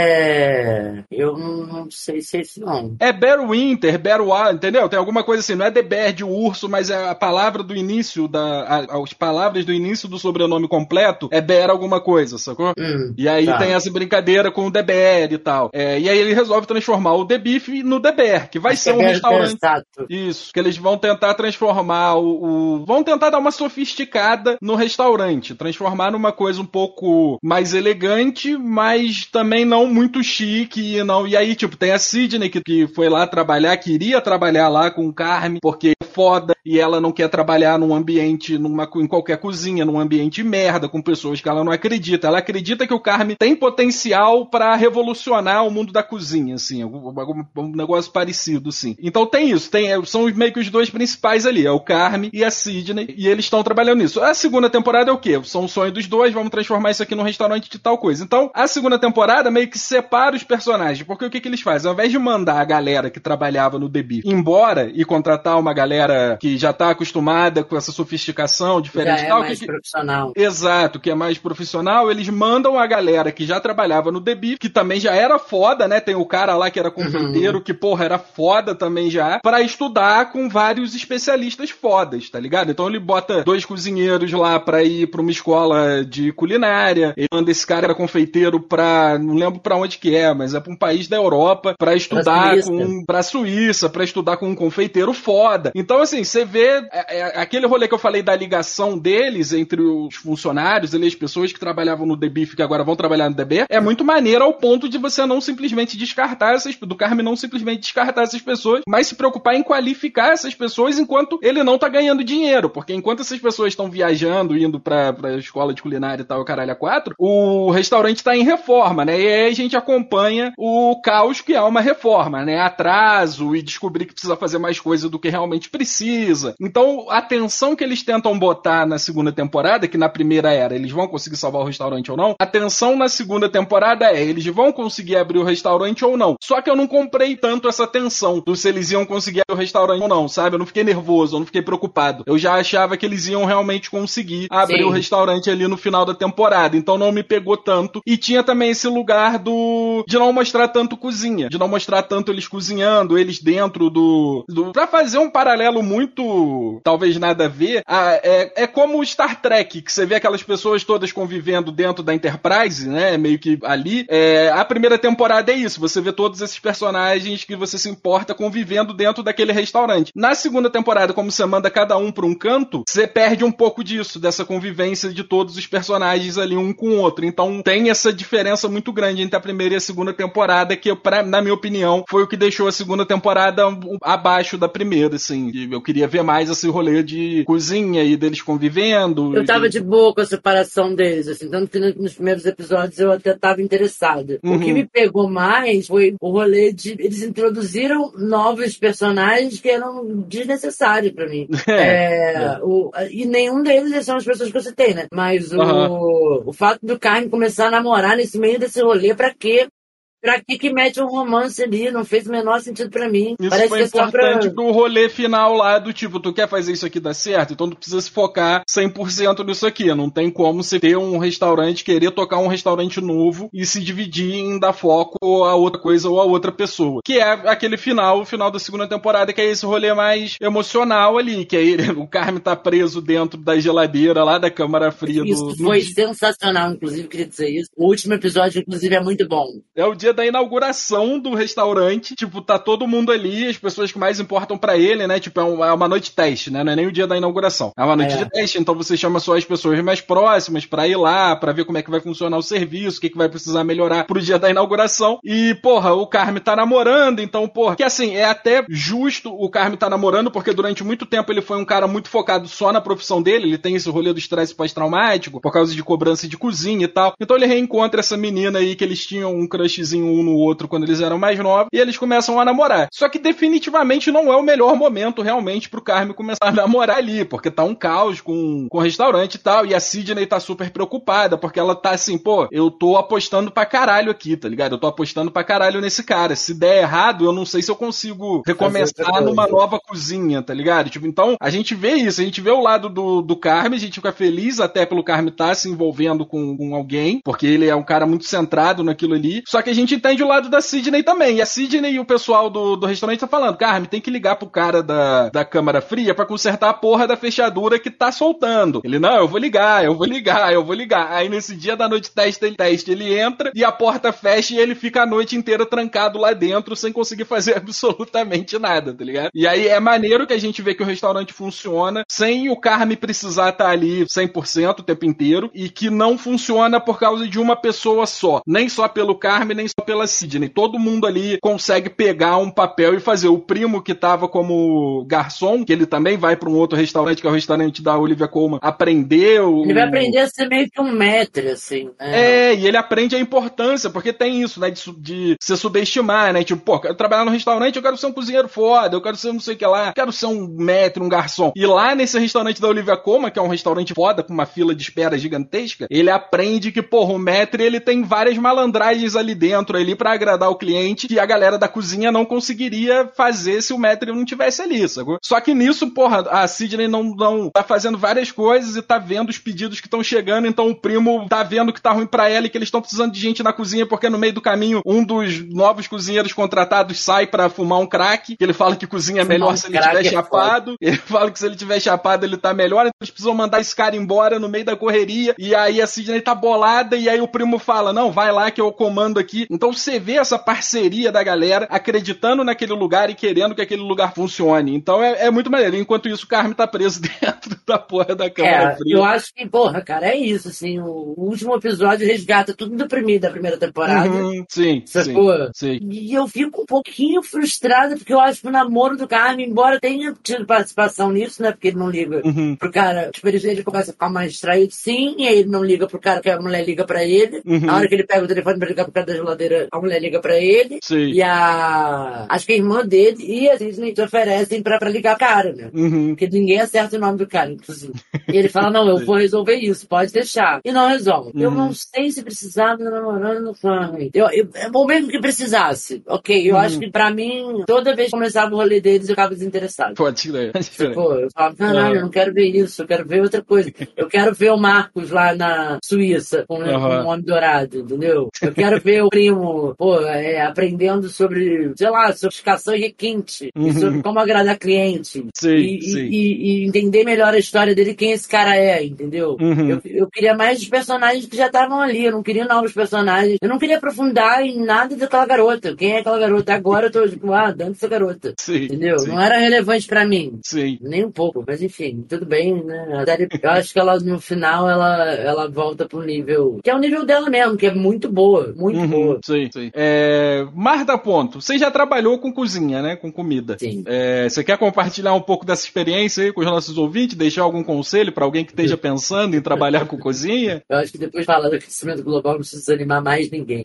É... Eu não sei se é esse não. É Bear Winter, Bear Wild, entendeu? Tem alguma coisa assim, não é The Bear de urso, mas é a palavra do início, da, a, as palavras do início do sobrenome completo é Bear alguma coisa, sacou? Hum, e aí tá. tem essa brincadeira com o The Bear e tal. É, e aí ele resolve transformar o The Beef no The Bear, que vai Acho ser um é restaurante. Exato. Isso, que eles vão tentar transformar o, o... Vão tentar dar uma sofisticada no restaurante, transformar numa coisa um pouco mais elegante, mas também não muito chique. E, não... e aí, tipo, tem a Sidney que, que foi lá trabalhar, queria trabalhar lá com o Carme, porque é foda, e ela não quer trabalhar num ambiente, numa, em qualquer cozinha, num ambiente merda, com pessoas que ela não acredita. Ela acredita que o Carme tem potencial pra revolucionar o mundo da cozinha, assim, um, um negócio parecido, assim. Então tem isso, tem, são meio que os dois principais ali, é o Carme e a Sidney, e eles estão trabalhando nisso. A segunda temporada é o quê? São o sonho dos dois, vamos transformar isso aqui num restaurante de tal coisa. Então, a segunda temporada meio que separa os personagens, porque o que, que eles fazem? Ao invés de mandar a galera que trabalhava no The Beef embora e contratar uma galera que já tá acostumada com essa sofisticação diferente já é tal, mais que, profissional. Exato, que é mais profissional, eles mandam a galera que já trabalhava no The Beef, que também já era foda, né? Tem o cara lá que era confeiteiro, uhum. que, porra, era foda também já, pra estudar com vários especialistas fodas, tá ligado? Então ele bota dois cozinheiros lá pra ir pra uma escola de culinária, ele manda esse cara que era confeiteiro pra, não lembro pra onde que é, mas é pra um país da Europa, pra estudar pra com, pra Suíça, pra estudar com um confeiteiro foda. Então, assim, você vê é, é, aquele rolê que eu falei da ligação deles entre os funcionários, ali, as pessoas que trabalhavam no The Beef que agora vão trabalhar no The Bear, é muito maneiro ao ponto de você não simplesmente descartar essas, do Carme não simplesmente descartar essas pessoas, mas se preocupar em qualificar essas pessoas enquanto ele não tá ganhando dinheiro, porque enquanto essas pessoas estão viajando, indo pra, pra escola de culinária e tal, o caralho a quatro, o restaurante tá em reforma, né, e aí a gente acompanha o caos que é uma reforma, né, atraso e descobrir que precisa fazer mais coisa do que realmente precisa. Então, a tensão que eles tentam botar na segunda temporada, que na primeira era, eles vão conseguir salvar o restaurante ou não, a tensão na segunda temporada é, eles vão conseguir abrir o restaurante ou não. Só que eu não comprei tanto essa tensão do se eles iam conseguir abrir o restaurante ou não, sabe? Eu não fiquei nervoso, eu não fiquei preocupado. Eu já achava que eles iam realmente conseguir abrir Sim. o restaurante ali no final da temporada, então não me pegou tanto. E tinha também esse lugar do de não mostrar tanto cozinha, de não mostrar tanto eles cozinhando, eles dentro do... do pra fazer um paralelo muito, talvez nada a ver, a, é, é como o Star Trek, que você vê aquelas pessoas todas convivendo dentro da Enterprise, né, meio que ali. É, a primeira temporada é isso, você vê todos esses personagens que você se importa convivendo dentro daquele restaurante. Na segunda temporada, como você manda cada um pra um canto, você perde um pouco disso, dessa convivência de todos os personagens ali um com o outro. Então tem essa diferença muito grande entre a primeira e a segunda temporada, que pra, na minha opinião, foi o que deixou a segunda temporada abaixo da primeira, assim. Eu queria ver mais esse rolê de cozinha e deles convivendo. Eu tava e... de boa com a separação deles, assim, tanto que nos primeiros episódios eu até tava interessada. Uhum. O que me pegou mais foi o rolê de... Eles introduziram novos personagens que eram desnecessários pra mim. É, é, é. O, e nenhum deles são as pessoas que eu citei, né? Mas o, uhum. o fato do Carme começar a namorar nesse meio desse rolê, pra quê? Pra que que mete um romance ali? Não fez o menor sentido pra mim. Isso Parece foi que é importante só pra... pro rolê final lá do tipo, tu quer fazer isso aqui dar certo? Então tu precisa se focar cem por cento nisso aqui. Não tem como você ter um restaurante, querer tocar um restaurante novo e se dividir em dar foco a outra coisa ou a outra pessoa. Que é aquele final, o final da segunda temporada, que é esse rolê mais emocional ali, que aí o Carme tá preso dentro da geladeira lá da câmara fria isso do... Isso foi do... sensacional, inclusive, queria dizer isso. O último episódio, inclusive, é muito bom. É o dia da inauguração do restaurante, tipo, tá todo mundo ali, as pessoas que mais importam pra ele, né, tipo, é, um, é uma noite teste, né, não é nem o dia da inauguração, é uma noite é. de teste, então você chama só as pessoas mais próximas pra ir lá, pra ver como é que vai funcionar o serviço, o que, que vai precisar melhorar pro dia da inauguração, e, porra, o Carme tá namorando, então, porra, que assim, é até justo o Carme tá namorando, porque durante muito tempo ele foi um cara muito focado só na profissão dele, ele tem esse rolê do estresse pós-traumático, por causa de cobrança de cozinha e tal, então ele reencontra essa menina aí que eles tinham um crushzinho cruzinho um no outro quando eles eram mais novos, e eles começam a namorar. Só que definitivamente não é o melhor momento realmente pro Carme começar a namorar ali, porque tá um caos com, com o restaurante e tal, e a Sidney tá super preocupada, porque ela tá assim, pô, eu tô apostando pra caralho aqui, tá ligado? Eu tô apostando pra caralho nesse cara. Se der errado, eu não sei se eu consigo recomeçar numa nova cozinha, tá ligado? Tipo, então, a gente vê isso, a gente vê o lado do, do Carme, a gente fica feliz até pelo Carme estar tá se envolvendo com, com alguém, porque ele é um cara muito centrado naquilo ali, só que a gente entende o lado da Sidney também, e a Sidney e o pessoal do, do restaurante tá falando, Carme, tem que ligar pro cara da, da câmara fria pra consertar a porra da fechadura que tá soltando. Ele, não, eu vou ligar, eu vou ligar, eu vou ligar. Aí nesse dia da noite teste, ele, teste, ele entra e a porta fecha e ele fica a noite inteira trancado lá dentro sem conseguir fazer absolutamente nada, tá ligado? E aí é maneiro que a gente vê que o restaurante funciona sem o Carme precisar estar ali cem por cento o tempo inteiro e que não funciona por causa de uma pessoa só. Nem só pelo Carme, nem só pela Sidney. Todo mundo ali consegue pegar um papel e fazer. O primo que tava como garçom, que ele também vai para um outro restaurante, que é o restaurante da Olivia Colman, aprendeu... Ele vai aprender a ser meio que um maître, assim, né? É, e ele aprende a importância, porque tem isso, né, de, de se subestimar, né? Tipo, pô, eu quero trabalhar no restaurante, eu quero ser um cozinheiro foda, eu quero ser não sei o que lá, eu quero ser um maître, um garçom. E lá nesse restaurante da Olivia Colman, que é um restaurante foda, com uma fila de espera gigantesca, ele aprende que, porra, o maître, ele tem várias malandragens ali dentro, ali, pra agradar o cliente, que a galera da cozinha não conseguiria fazer se o maître não tivesse ali, sacou? Só que nisso, porra, a Sidney não, não tá fazendo várias coisas e tá vendo os pedidos que estão chegando, então o primo tá vendo que tá ruim pra ela e que eles estão precisando de gente na cozinha, porque no meio do caminho, um dos novos cozinheiros contratados sai pra fumar um crack, que ele fala que cozinha é melhor se ele tiver chapado, ele fala que se ele tiver chapado ele tá melhor, então eles precisam mandar esse cara embora no meio da correria, e aí a Sidney tá bolada, e aí o primo fala, não, vai lá que eu comando aqui. Então você vê essa parceria da galera acreditando naquele lugar e querendo que aquele lugar funcione. Então é, é muito maneiro. Enquanto isso, o Carme tá preso dentro da porra da câmara é, fria. Eu acho que, porra, cara, é isso, assim, o último episódio resgata tudo deprimido da primeira temporada. Uhum, sim, sacou? sim, sim. E eu fico um pouquinho frustrada, porque eu acho que o namoro do Carme, embora tenha tido participação nisso, né, porque ele não liga uhum. pro cara, tipo, ele, ele começa a ficar mais distraído, sim, e aí ele não liga pro cara que a mulher liga pra ele. Uhum. Na hora que ele pega o telefone pra ligar pro cara da geladeira, a mulher liga pra ele. Sim. E a... acho que a irmã dele e a Disney te oferecem pra, pra ligar o cara, né? Uhum. Porque ninguém acerta o nome do cara, inclusive. E ele fala, não, eu vou resolver isso, pode deixar. E não resolve. Uhum. Eu não sei se precisava namorando no Carme. Eu, eu, ou mesmo que precisasse. Ok, eu uhum. acho que pra mim, toda vez que começava o rolê deles, eu ficava desinteressado. Pode ser. Pô, eu falava, caralho, eu não quero ver isso, eu quero ver outra coisa. Eu quero ver o Marcos lá na Suíça, com, uhum. com um homem dourado, entendeu? Eu quero ver o primo, pô, é, aprendendo sobre, sei lá, sofisticação e requinte. Uhum. E sobre como agradar cliente. Sim, e, sim. E, e entender melhor a história dele, quem esse cara é, entendeu? Uhum. Eu, eu queria mais os personagens que já estavam ali, eu não queria novos personagens. Eu não queria aprofundar em nada daquela garota. Quem é aquela garota? Agora eu tô tipo, ah, dando essa garota. Sim, entendeu? sim. Não era relevante pra mim. Sim. Nem um pouco, mas enfim, tudo bem, né? Eu acho que ela, no final, ela, ela volta pro nível, que é o nível dela mesmo, que é muito boa, muito uhum, boa. Sim, sim. É, Marta Ponto, você já trabalhou com cozinha, né? Com comida. Sim. É, você quer compartilhar um pouco dessa experiência aí com os nossos ouvintes? Deixar algum conselho pra alguém que esteja pensando em trabalhar com cozinha? Eu acho que depois de falar do aquecimento global, não precisa desanimar mais ninguém.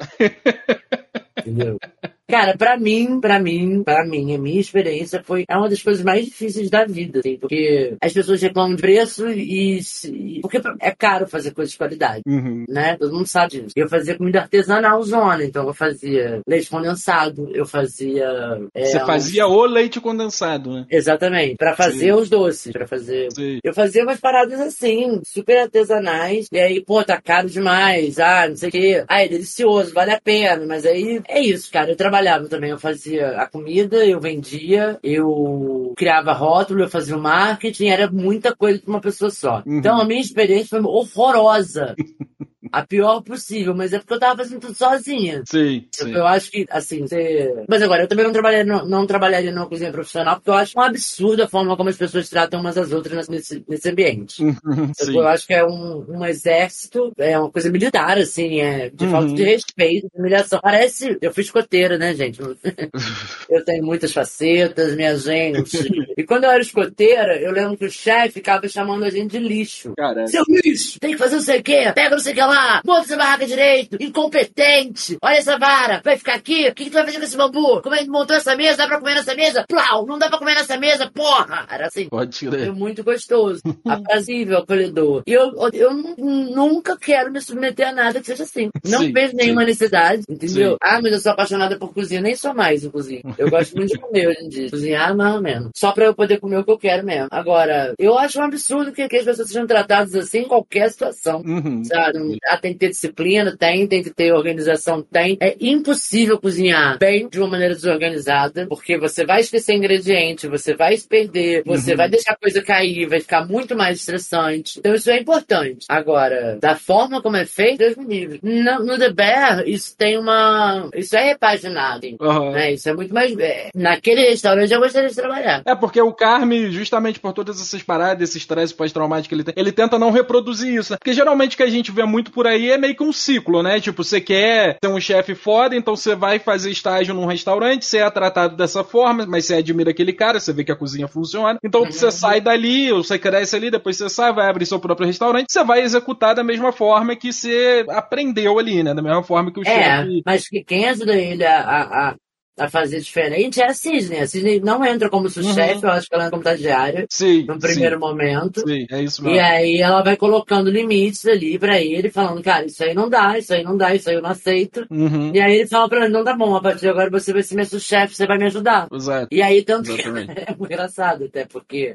Entendeu? Cara, pra mim, pra mim, pra mim, a minha experiência foi é uma das coisas mais difíceis da vida, assim, porque as pessoas reclamam de preço e, e porque é caro fazer coisas de qualidade, uhum. né? Todo mundo sabe disso. Eu fazia comida artesanal zona, então eu fazia leite condensado, eu fazia... É, Você fazia um... o leite condensado, né? Exatamente, pra fazer Sim. os doces, pra fazer... Sim. Eu fazia umas paradas assim, super artesanais, e aí, pô, tá caro demais, ah, não sei o quê, ah, é delicioso, vale a pena, mas aí é isso, cara, eu trabalhava também, eu fazia a comida, eu vendia, eu criava rótulo, eu fazia o marketing, era muita coisa pra uma pessoa só. Uhum. Então a minha experiência foi horrorosa. A pior possível, mas é porque eu tava fazendo tudo sozinha. Sim, sim. Eu acho que, assim, você... Mas agora, eu também não trabalharia, não, não trabalharia numa cozinha profissional, porque eu acho um absurdo a forma como as pessoas tratam umas às outras nesse, nesse ambiente. Uhum, eu, eu acho que é um, um exército, é uma coisa militar, assim, é de uhum. falta de respeito, de humilhação. Parece... Eu fui escoteira, né, gente? Eu tenho muitas facetas, minha gente. E quando eu era escoteira, eu lembro que o chefe ficava chamando a gente de lixo. Caramba. Seu lixo! Tem que fazer não sei o quê, pega não sei o que lá. lá, monta essa barraca direito, incompetente, olha essa vara, vai ficar aqui, o que, que tu vai fazer com esse bambu? Como é que montou essa mesa, dá pra comer nessa mesa? Plau, não dá pra comer nessa mesa, porra! Era assim, Pode crer. foi muito gostoso, aprazível, acolhedor. E eu, eu, eu nunca quero me submeter a nada que seja assim. Não Sim, vejo nenhuma sim. necessidade, entendeu? Sim. Ah, mas eu sou apaixonada por cozinha, nem sou mais em cozinha. Eu gosto muito de comer hoje em dia. Cozinhar, mais ou menos. Só pra eu poder comer o que eu quero mesmo. Agora, eu acho um absurdo que, que as pessoas sejam tratadas assim em qualquer situação. Uhum. Sabe? Ah, tem que ter disciplina, tem, tem que ter organização, tem. É impossível cozinhar bem de uma maneira desorganizada, porque você vai esquecer ingrediente, você vai se perder, você Uhum. vai deixar a coisa cair, vai ficar muito mais estressante. Então isso é importante. Agora, da forma como é feito, Deus me livre. No, no The Bear, isso tem uma... Isso é repaginado. Uhum. Né? Isso é muito mais... É, naquele restaurante eu gostaria de trabalhar. É porque o Carme, justamente por todas essas paradas, esse estresse pós-traumático que ele tem, ele tenta não reproduzir isso. Né? Porque geralmente o que a gente vê muito por aí é meio que um ciclo, né? Tipo, você quer ser um chefe foda, então você vai fazer estágio num restaurante, você é tratado dessa forma, mas você admira aquele cara, você vê que a cozinha funciona. Então uhum. você sai dali, ou você cresce ali, depois você sai, vai abrir seu próprio restaurante, você vai executar da mesma forma que você aprendeu ali, né? Da mesma forma que o é, chefe... mas que quem ajuda ele a... a, a... a fazer diferente é a Cisne. A Cisne não entra como sous-chefe, uhum. eu acho que ela entra como estagiária sim, no primeiro sim. momento. Sim, é isso mesmo. E aí ela vai colocando limites ali pra ele, falando, cara, isso aí não dá, isso aí não dá, isso aí eu não aceito. Uhum. E aí ele fala pra ele, não tá bom, a partir de agora você vai ser meu sous-chefe, você vai me ajudar. Exato. E aí, tanto Exatamente. que é muito engraçado até, porque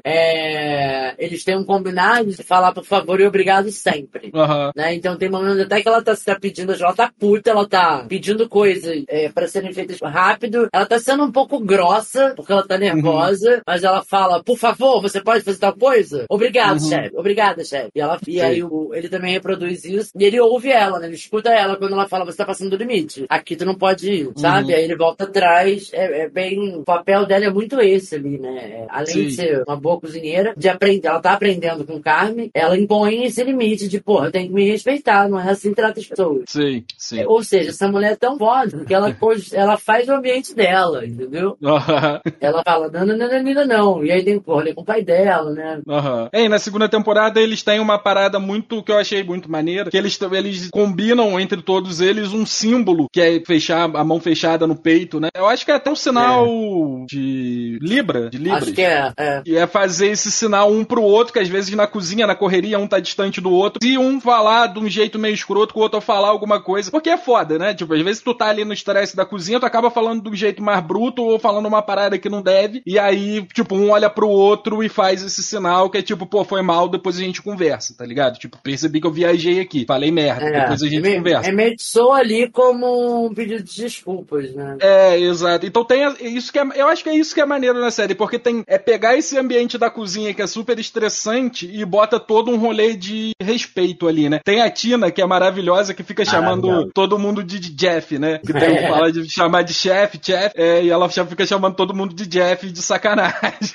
é, eles têm um combinado de falar por favor e obrigado sempre. Uhum. Né? Então tem momentos até que ela tá, tá pedindo, ela tá puta, ela tá pedindo coisas é, pra serem feitas rápido, ela tá sendo um pouco grossa, porque ela tá nervosa, uhum. mas ela fala, por favor, você pode fazer tal coisa? Obrigado, uhum. chefe. Obrigada, chefe. E, ela, e aí o, ele também reproduz isso, e ele ouve ela, né? Ele escuta ela quando ela fala, você tá passando do limite. Aqui tu não pode ir, sabe? Uhum. Aí ele volta atrás, é, é bem... O papel dela é muito esse ali, né? Além Sim. de ser uma boa cozinheira, de aprender, ela tá aprendendo com o Carme, ela impõe esse limite de, porra, tem que me respeitar, não é assim que trata as pessoas. Sim, sim. É, ou seja, essa mulher é tão foda que ela, ela faz o ambiente dela, entendeu? Uhum. Ela fala, não, não, não, não, não, não. E aí tem, porra, com o pai dela, né? Uhum. É, e na segunda temporada eles têm uma parada muito, que eu achei muito maneira, que eles, eles combinam entre todos eles um símbolo, que é fechar a mão fechada no peito, né? Eu acho que é até um sinal é. de Libra, de Libras. Acho que é, é. E é fazer esse sinal um pro outro, que às vezes na cozinha, na correria, um tá distante do outro. Se um falar de um jeito meio escroto, que o outro falar alguma coisa. Porque é foda, né? Tipo, às vezes tu tá ali no estresse da cozinha, tu acaba falando de um jeito mais bruto ou falando uma parada que não deve, e aí, tipo, um olha pro outro e faz esse sinal que é tipo, pô, foi mal, depois a gente conversa, tá ligado? Tipo, percebi que eu viajei aqui, falei merda, é, depois a gente é, conversa. É meio que soa ali como um pedido de desculpas, né? É, exato. Então tem isso que é, eu acho que é isso que é maneiro na série, porque tem, é pegar esse ambiente da cozinha que é super estressante e bota todo um rolê de respeito ali, né? Tem a Tina, que é maravilhosa, que fica chamando todo mundo de Jeff, né? Que tem é. fala de chamar de chefe, chefe, é, e ela fica chamando todo mundo de Jeff de sacanagem.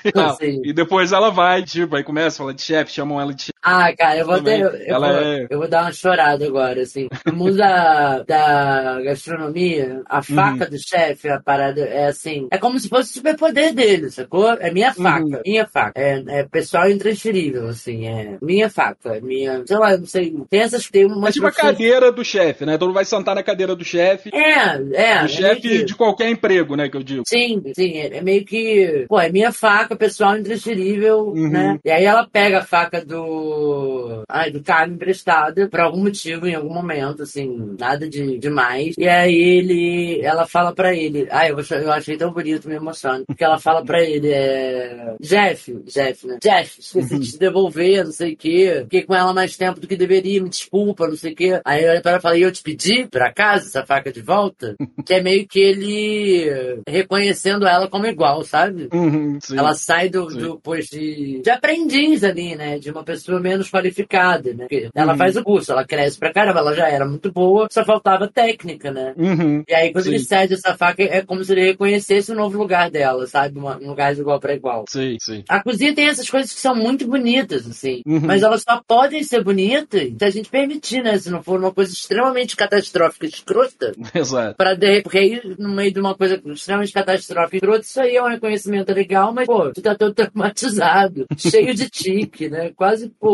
E depois ela vai, tipo, aí começa a falar de chefe, chamam ela de chefe. Ah, cara, eu vou, ter, eu, eu, vou, é... eu vou dar uma chorada agora, assim. No mundo da, da gastronomia, a faca uhum. do chefe, a parada é assim, é como se fosse o superpoder dele, sacou? É minha faca, uhum. minha faca. É, é pessoal intransferível, assim, é minha faca, minha, sei lá, não sei, tem essas, tem uma... É tipo a cadeira do chefe, né? Todo mundo vai sentar na cadeira do chefe. É, é. Do chefe que... de qualquer emprego, né, que eu digo. Sim, sim, é, é meio que, pô, é minha faca, pessoal intransferível, uhum. né? E aí ela pega a faca do ai, do cara emprestada por algum motivo, em algum momento, assim, nada de demais. E aí ele, ela fala pra ele, ai, eu, eu achei tão bonito, me emociona, porque ela fala pra ele, é, Jeff, Jeff, né? Jeff, esqueci uhum. de te devolver, não sei o quê, fiquei com ela mais tempo do que deveria, me desculpa, não sei o quê. Aí olha pra ela e fala, e eu te pedi, por acaso, essa faca de volta? Que é meio que ele reconhecendo ela como igual, sabe? Uhum, ela sai do, do posto de, de aprendiz ali, né? De uma pessoa menos qualificada, né? Porque ela uhum. faz o curso, ela cresce pra caramba, ela já era muito boa, só faltava técnica, né? Uhum. E aí, quando Sim. ele cede essa faca, é como se ele reconhecesse o novo lugar dela, sabe? Um lugar de igual pra igual. Sim, sim. A cozinha tem essas coisas que são muito bonitas, assim, uhum. mas elas só podem ser bonitas se a gente permitir, né? Se não for uma coisa extremamente catastrófica, escrota. Exato. Pra de... Porque aí, no meio de uma coisa extremamente catastrófica, escrota, isso aí é um reconhecimento legal, mas, pô, tu tá todo traumatizado, cheio de tique, né? Quase, pô,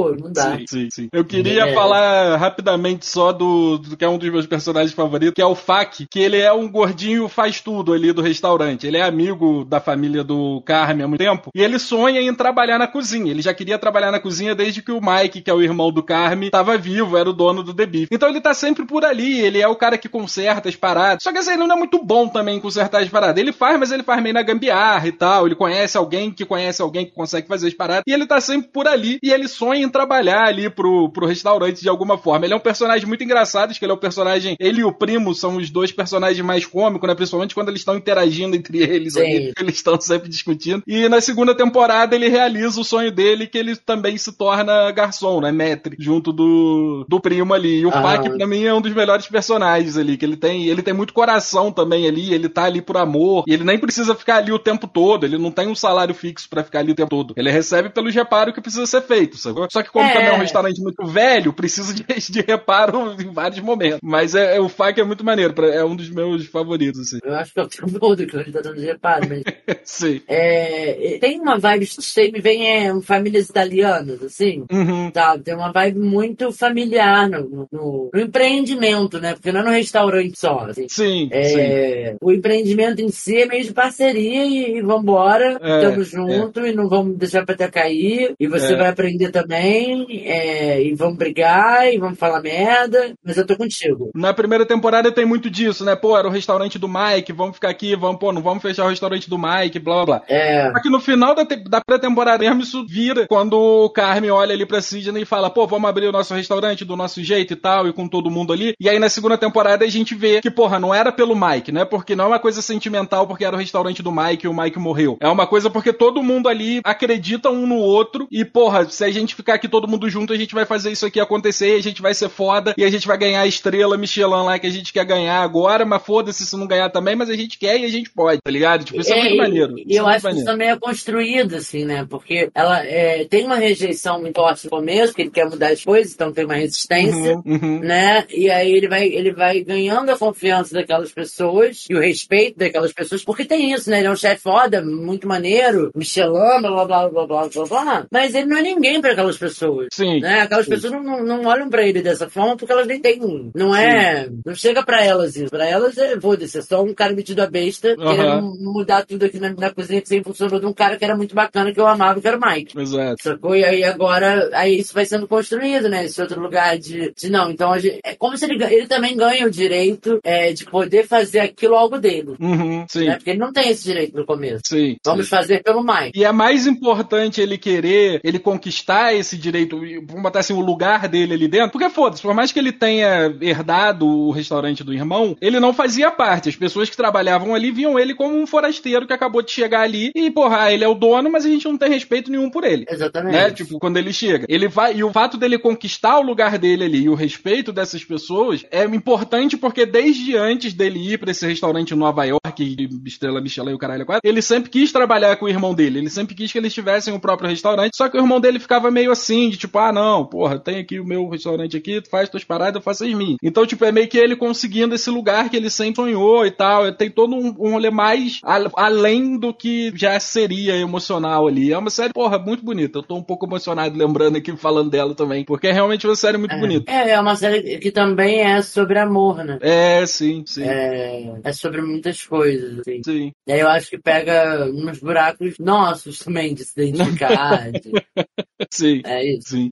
acabou, não dá. Sim, sim, sim. Eu queria É. falar rapidamente só do, do que é um dos meus personagens favoritos, que é o Fak, que ele é um gordinho faz tudo ali do restaurante. Ele é amigo da família do Carmen há muito tempo, e ele sonha em trabalhar na cozinha. Ele já queria trabalhar na cozinha desde que o Mike, que é o irmão do Carmen, estava vivo, era o dono do The Beef. Então ele tá sempre por ali, ele é o cara que conserta as paradas. Só que assim, ele não é muito bom também em consertar as paradas. Ele faz, mas ele faz meio na gambiarra e tal. Ele conhece alguém que conhece alguém que consegue fazer as paradas, e ele tá sempre por ali, e ele sonha em trabalhar ali pro, pro restaurante de alguma forma. Ele é um personagem muito engraçado, que ele é um personagem, ele e o primo são os dois personagens mais cômicos, né, principalmente quando eles estão interagindo entre eles, ali, eles estão sempre discutindo. E na segunda temporada ele realiza o sonho dele, que ele também se torna garçom, né, maître, junto do, do primo ali. E o Ah. Fak, pra mim, é um dos melhores personagens ali, que ele tem, ele tem muito coração também ali, ele tá ali por amor, e ele nem precisa ficar ali o tempo todo, ele não tem um salário fixo pra ficar ali o tempo todo. Ele recebe pelos reparos que precisa ser feito, sabe? Só que como É. também é um restaurante muito velho, precisa de, de reparo em vários momentos. Mas é, é, o Fak é muito maneiro, pra- é um dos meus favoritos, assim. Eu acho que é o tempo todo que ele tá dando de reparo, mas... Sim. É, tem uma vibe, não sei, me vem é, um famílias italianas, assim, Uhum. sabe? Tem uma vibe muito familiar no, no, no empreendimento, né? Porque não é no restaurante só, assim. Sim, sim. É, o empreendimento em si é meio de parceria e, e vambora, É, estamos juntos e não vamos deixar pra até cair. E você É. vai aprender também, é, e vamos brigar, e vamos falar merda, mas eu tô contigo. Na primeira temporada tem muito disso, né? Pô, era o restaurante do Mike, vamos ficar aqui, vamos, pô, não vamos fechar o restaurante do Mike, blá blá blá. É, Só que no final da, te- da pré-temporada mesmo, isso vira quando o Carmen olha ali pra Sidney e fala, pô, vamos abrir o nosso restaurante do nosso jeito e tal, e com todo mundo ali. E aí na segunda temporada a gente vê que, porra, não era pelo Mike, né? Porque não é uma coisa sentimental porque era o restaurante do Mike e o Mike morreu. É uma coisa porque todo mundo ali acredita um no outro e, porra, se a gente ficar aqui todo mundo junto, a gente vai fazer isso aqui acontecer, a gente vai ser foda e a gente vai ganhar a estrela Michelin lá que a gente quer ganhar agora, mas foda-se se não ganhar também, mas a gente quer e a gente pode, tá ligado? Tipo, isso é, É, muito e- maneiro. E Isso eu é muito acho que isso maneiro. também é construído, assim, né? Porque ela é, tem uma rejeição muito forte no começo, que ele quer mudar as coisas, então tem uma resistência, Uhum, uhum. né? E aí ele vai, ele vai ganhando a confiança daquelas pessoas e o respeito daquelas pessoas, porque tem isso, né? Ele é um chefe foda, muito maneiro, Michelin, blá blá blá blá blá blá blá, mas ele não é ninguém para aquelas pessoas. Sim. Né? Aquelas sim. pessoas não, não, não olham pra ele dessa forma porque elas nem têm. Não é. Não chega pra elas isso. Pra elas é, foda-se, é só um cara metido a besta Aham. querendo mudar tudo aqui na, na cozinha que sempre funcionou de um cara que era muito bacana, que eu amava, que era o Mike. Exato. Sacou? E aí agora, aí isso vai sendo construído, né? Esse outro lugar de, de não. Então a gente- é como se ele, ga- ele também ganha o direito é, de poder fazer aquilo algo dele. Uhum, sim. Né? Porque ele não tem esse direito no começo. Sim. Vamos sim. fazer pelo Mike. E é mais importante ele querer, ele conquistar esse direito, vamos botar assim, o lugar dele ali dentro, porque foda-se, por mais que ele tenha herdado o restaurante do irmão, ele não fazia parte. As pessoas que trabalhavam ali viam ele como um forasteiro que acabou de chegar ali e, porra, ele é o dono, mas a gente não tem respeito nenhum por ele. Exatamente. Né? Tipo, quando ele chega. Ele vai, e o fato dele conquistar o lugar dele ali e o respeito dessas pessoas é importante porque desde antes dele ir pra esse restaurante em Nova York, de Estrela Michelin e o caralho quatro, ele sempre quis trabalhar com o irmão dele. Ele sempre quis que eles tivessem o próprio restaurante, só que o irmão dele ficava meio assim, de tipo, ah, não, porra, tem aqui o meu restaurante aqui, tu faz tuas paradas, eu faço as minhas. Então, tipo, é meio que ele conseguindo esse lugar que ele sempre sonhou e tal. Tem todo um, um rolê mais a- além do que já seria emocional ali. É uma série, porra, muito bonita. Eu tô um pouco emocionado lembrando aqui, falando dela também, porque é realmente uma série muito bonita. É, é uma série que também é sobre amor, né? É, sim, sim. É, é sobre muitas coisas, assim. Sim. E aí eu acho que pega uns buracos nossos também de se identificar. de- Sim. É isso. Sim.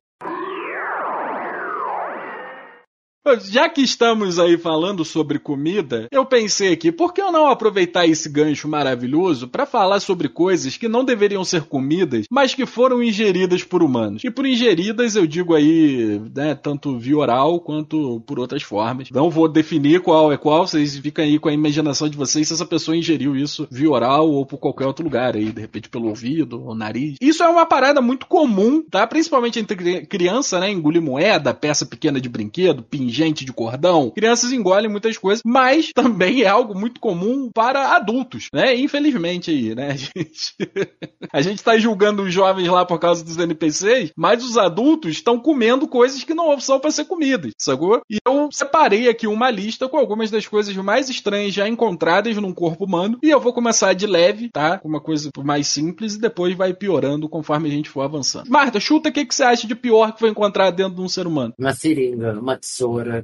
Já que estamos aí falando sobre comida, eu pensei aqui, por que eu não aproveitar esse gancho maravilhoso para falar sobre coisas que não deveriam ser comidas, mas que foram ingeridas por humanos? E por ingeridas eu digo aí, né, tanto via oral quanto por outras formas. Não vou definir qual é qual, vocês ficam aí com a imaginação de vocês se essa pessoa ingeriu isso via oral ou por qualquer outro lugar aí, de repente pelo ouvido ou nariz. Isso é uma parada muito comum, tá? Principalmente entre criança, né, engolir moeda, peça pequena de brinquedo, pinhão, pingente de cordão. Crianças engolem muitas coisas, mas também é algo muito comum para adultos, né? Infelizmente aí, né? A gente, a gente tá julgando os jovens lá por causa dos N P Cs, mas os adultos estão comendo coisas que não são para ser comidas, sacou? E eu separei aqui uma lista com algumas das coisas mais estranhas já encontradas num corpo humano, e eu vou começar de leve, tá? Com uma coisa mais simples e depois vai piorando conforme a gente for avançando. Marta, chuta o que, que você acha de pior que foi encontrado dentro de um ser humano? Uma seringa, uma tesoura.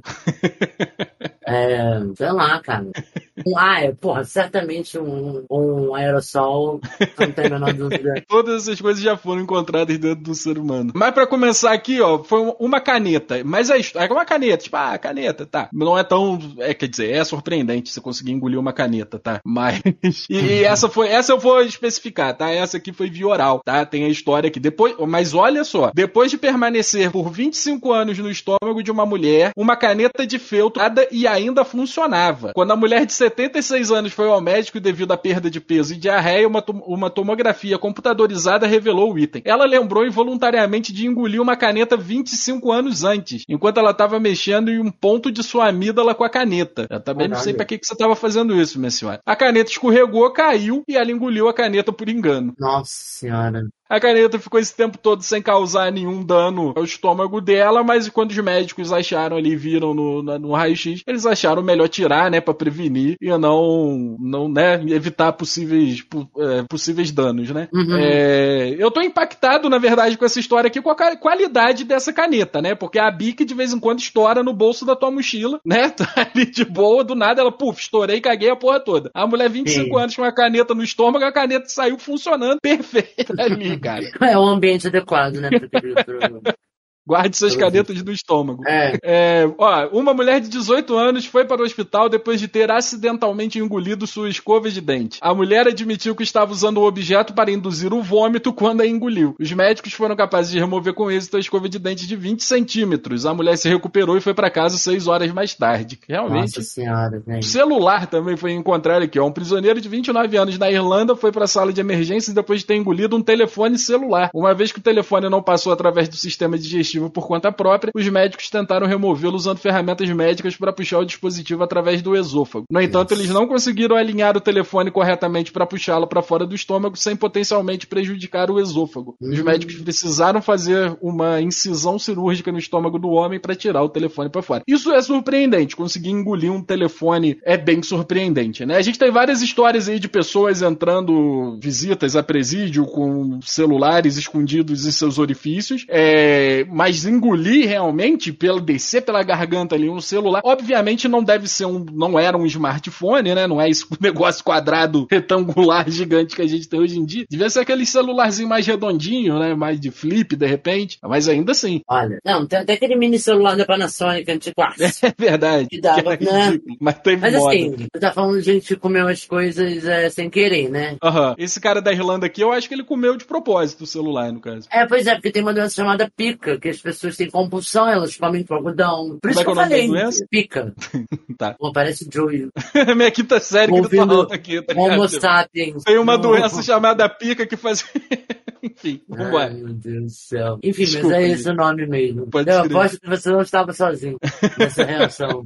É, sei lá, cara. Um, ah, é, porra, certamente um, um aerossol, não tem a menor dúvida. Todas essas coisas já foram encontradas dentro do ser humano. Mas pra começar aqui, ó, foi uma caneta. Mas é, é uma caneta, tipo, ah, caneta, tá. Não é tão, é, quer dizer, é surpreendente você conseguir engolir uma caneta, tá? Mas, e, e essa foi, essa eu vou especificar, tá? Essa aqui foi via oral, tá? Tem a história aqui. Depois, mas olha só, depois de permanecer por vinte e cinco anos no estômago de uma mulher, uma caneta de feltro e ainda funcionava. Quando a mulher de setenta e seis anos foi ao médico devido à perda de peso e diarreia, uma, tom- uma tomografia computadorizada revelou o item. Ela lembrou involuntariamente de engolir uma caneta vinte e cinco anos antes, enquanto ela estava mexendo em um ponto de sua amígdala com a caneta. Eu também não sei para que, que você estava fazendo isso, minha senhora. A caneta escorregou, caiu e ela engoliu a caneta por engano. Nossa senhora. A caneta ficou esse tempo todo sem causar nenhum dano ao estômago dela, mas quando os médicos acharam ali, viram no, no, no raio-x, eles acharam melhor tirar, né, pra prevenir e não, não né, evitar possíveis, é, possíveis danos, né. Uhum. É, eu tô impactado, na verdade, com essa história aqui, com a qualidade dessa caneta, né, porque a Bic de vez em quando estoura no bolso da tua mochila, né, tá ali de boa, do nada ela, puf, estourei, caguei a porra toda. A mulher, vinte e cinco Sim. anos com uma caneta no estômago, a caneta saiu funcionando perfeita ali. Cara. É um ambiente adequado, né? Pra, pra, Guarde suas canetas no estômago. É. É, ó, uma mulher de dezoito anos foi para o hospital depois de ter acidentalmente engolido sua escova de dente. A mulher admitiu que estava usando o objeto para induzir o vômito quando a engoliu. Os médicos foram capazes de remover com êxito a escova de dente de vinte centímetros. A mulher se recuperou e foi para casa seis horas mais tarde. Realmente. Nossa senhora, né? O celular também foi encontrado aqui. Ó. Um prisioneiro de vinte e nove anos na Irlanda foi para a sala de emergências depois de ter engolido um telefone celular. Uma vez que o telefone não passou através do sistema digestivo por conta própria, os médicos tentaram removê-lo usando ferramentas médicas para puxar o dispositivo através do esôfago. No entanto, Isso. eles não conseguiram alinhar o telefone corretamente para puxá-lo para fora do estômago sem potencialmente prejudicar o esôfago. Os Hum. médicos precisaram fazer uma incisão cirúrgica no estômago do homem para tirar o telefone para fora. Isso é surpreendente. Conseguir engolir um telefone é bem surpreendente, né? A gente tem várias histórias aí de pessoas entrando visitas a presídio com celulares escondidos em seus orifícios, é, mas engolir realmente, pelo descer pela garganta ali um celular, obviamente não deve ser um, não era um smartphone, né? Não é esse negócio quadrado, retangular, gigante que a gente tem hoje em dia. Devia ser aquele celularzinho mais redondinho, né? Mais de flip, de repente, mas ainda assim. Olha, não, tem até aquele mini celular da Panasonic antiquaço. É verdade. Que dava, que é né? ridículo, mas teve Mas moda. assim, você tá falando de gente que comeu as coisas é, sem querer, né? Aham. Esse cara da Irlanda aqui, eu acho que ele comeu de propósito o celular, no caso. É, pois é, porque tem uma doença chamada pica, que as pessoas têm compulsão, elas comem com algodão. Por isso Como que é eu que é o nome falei, da doença? pica. Tá. Pô, parece Joey. Minha quinta série que ele tá Ouvindo falando aqui, tá ligado? Homo sapiens. Tem uma Não. doença chamada pica que faz... Enfim, Ai, vambora. meu Deus do céu. Enfim, Desculpa, mas é gente. esse o nome mesmo. Pode Eu escrever. aposto que você não estava sozinho nessa reação.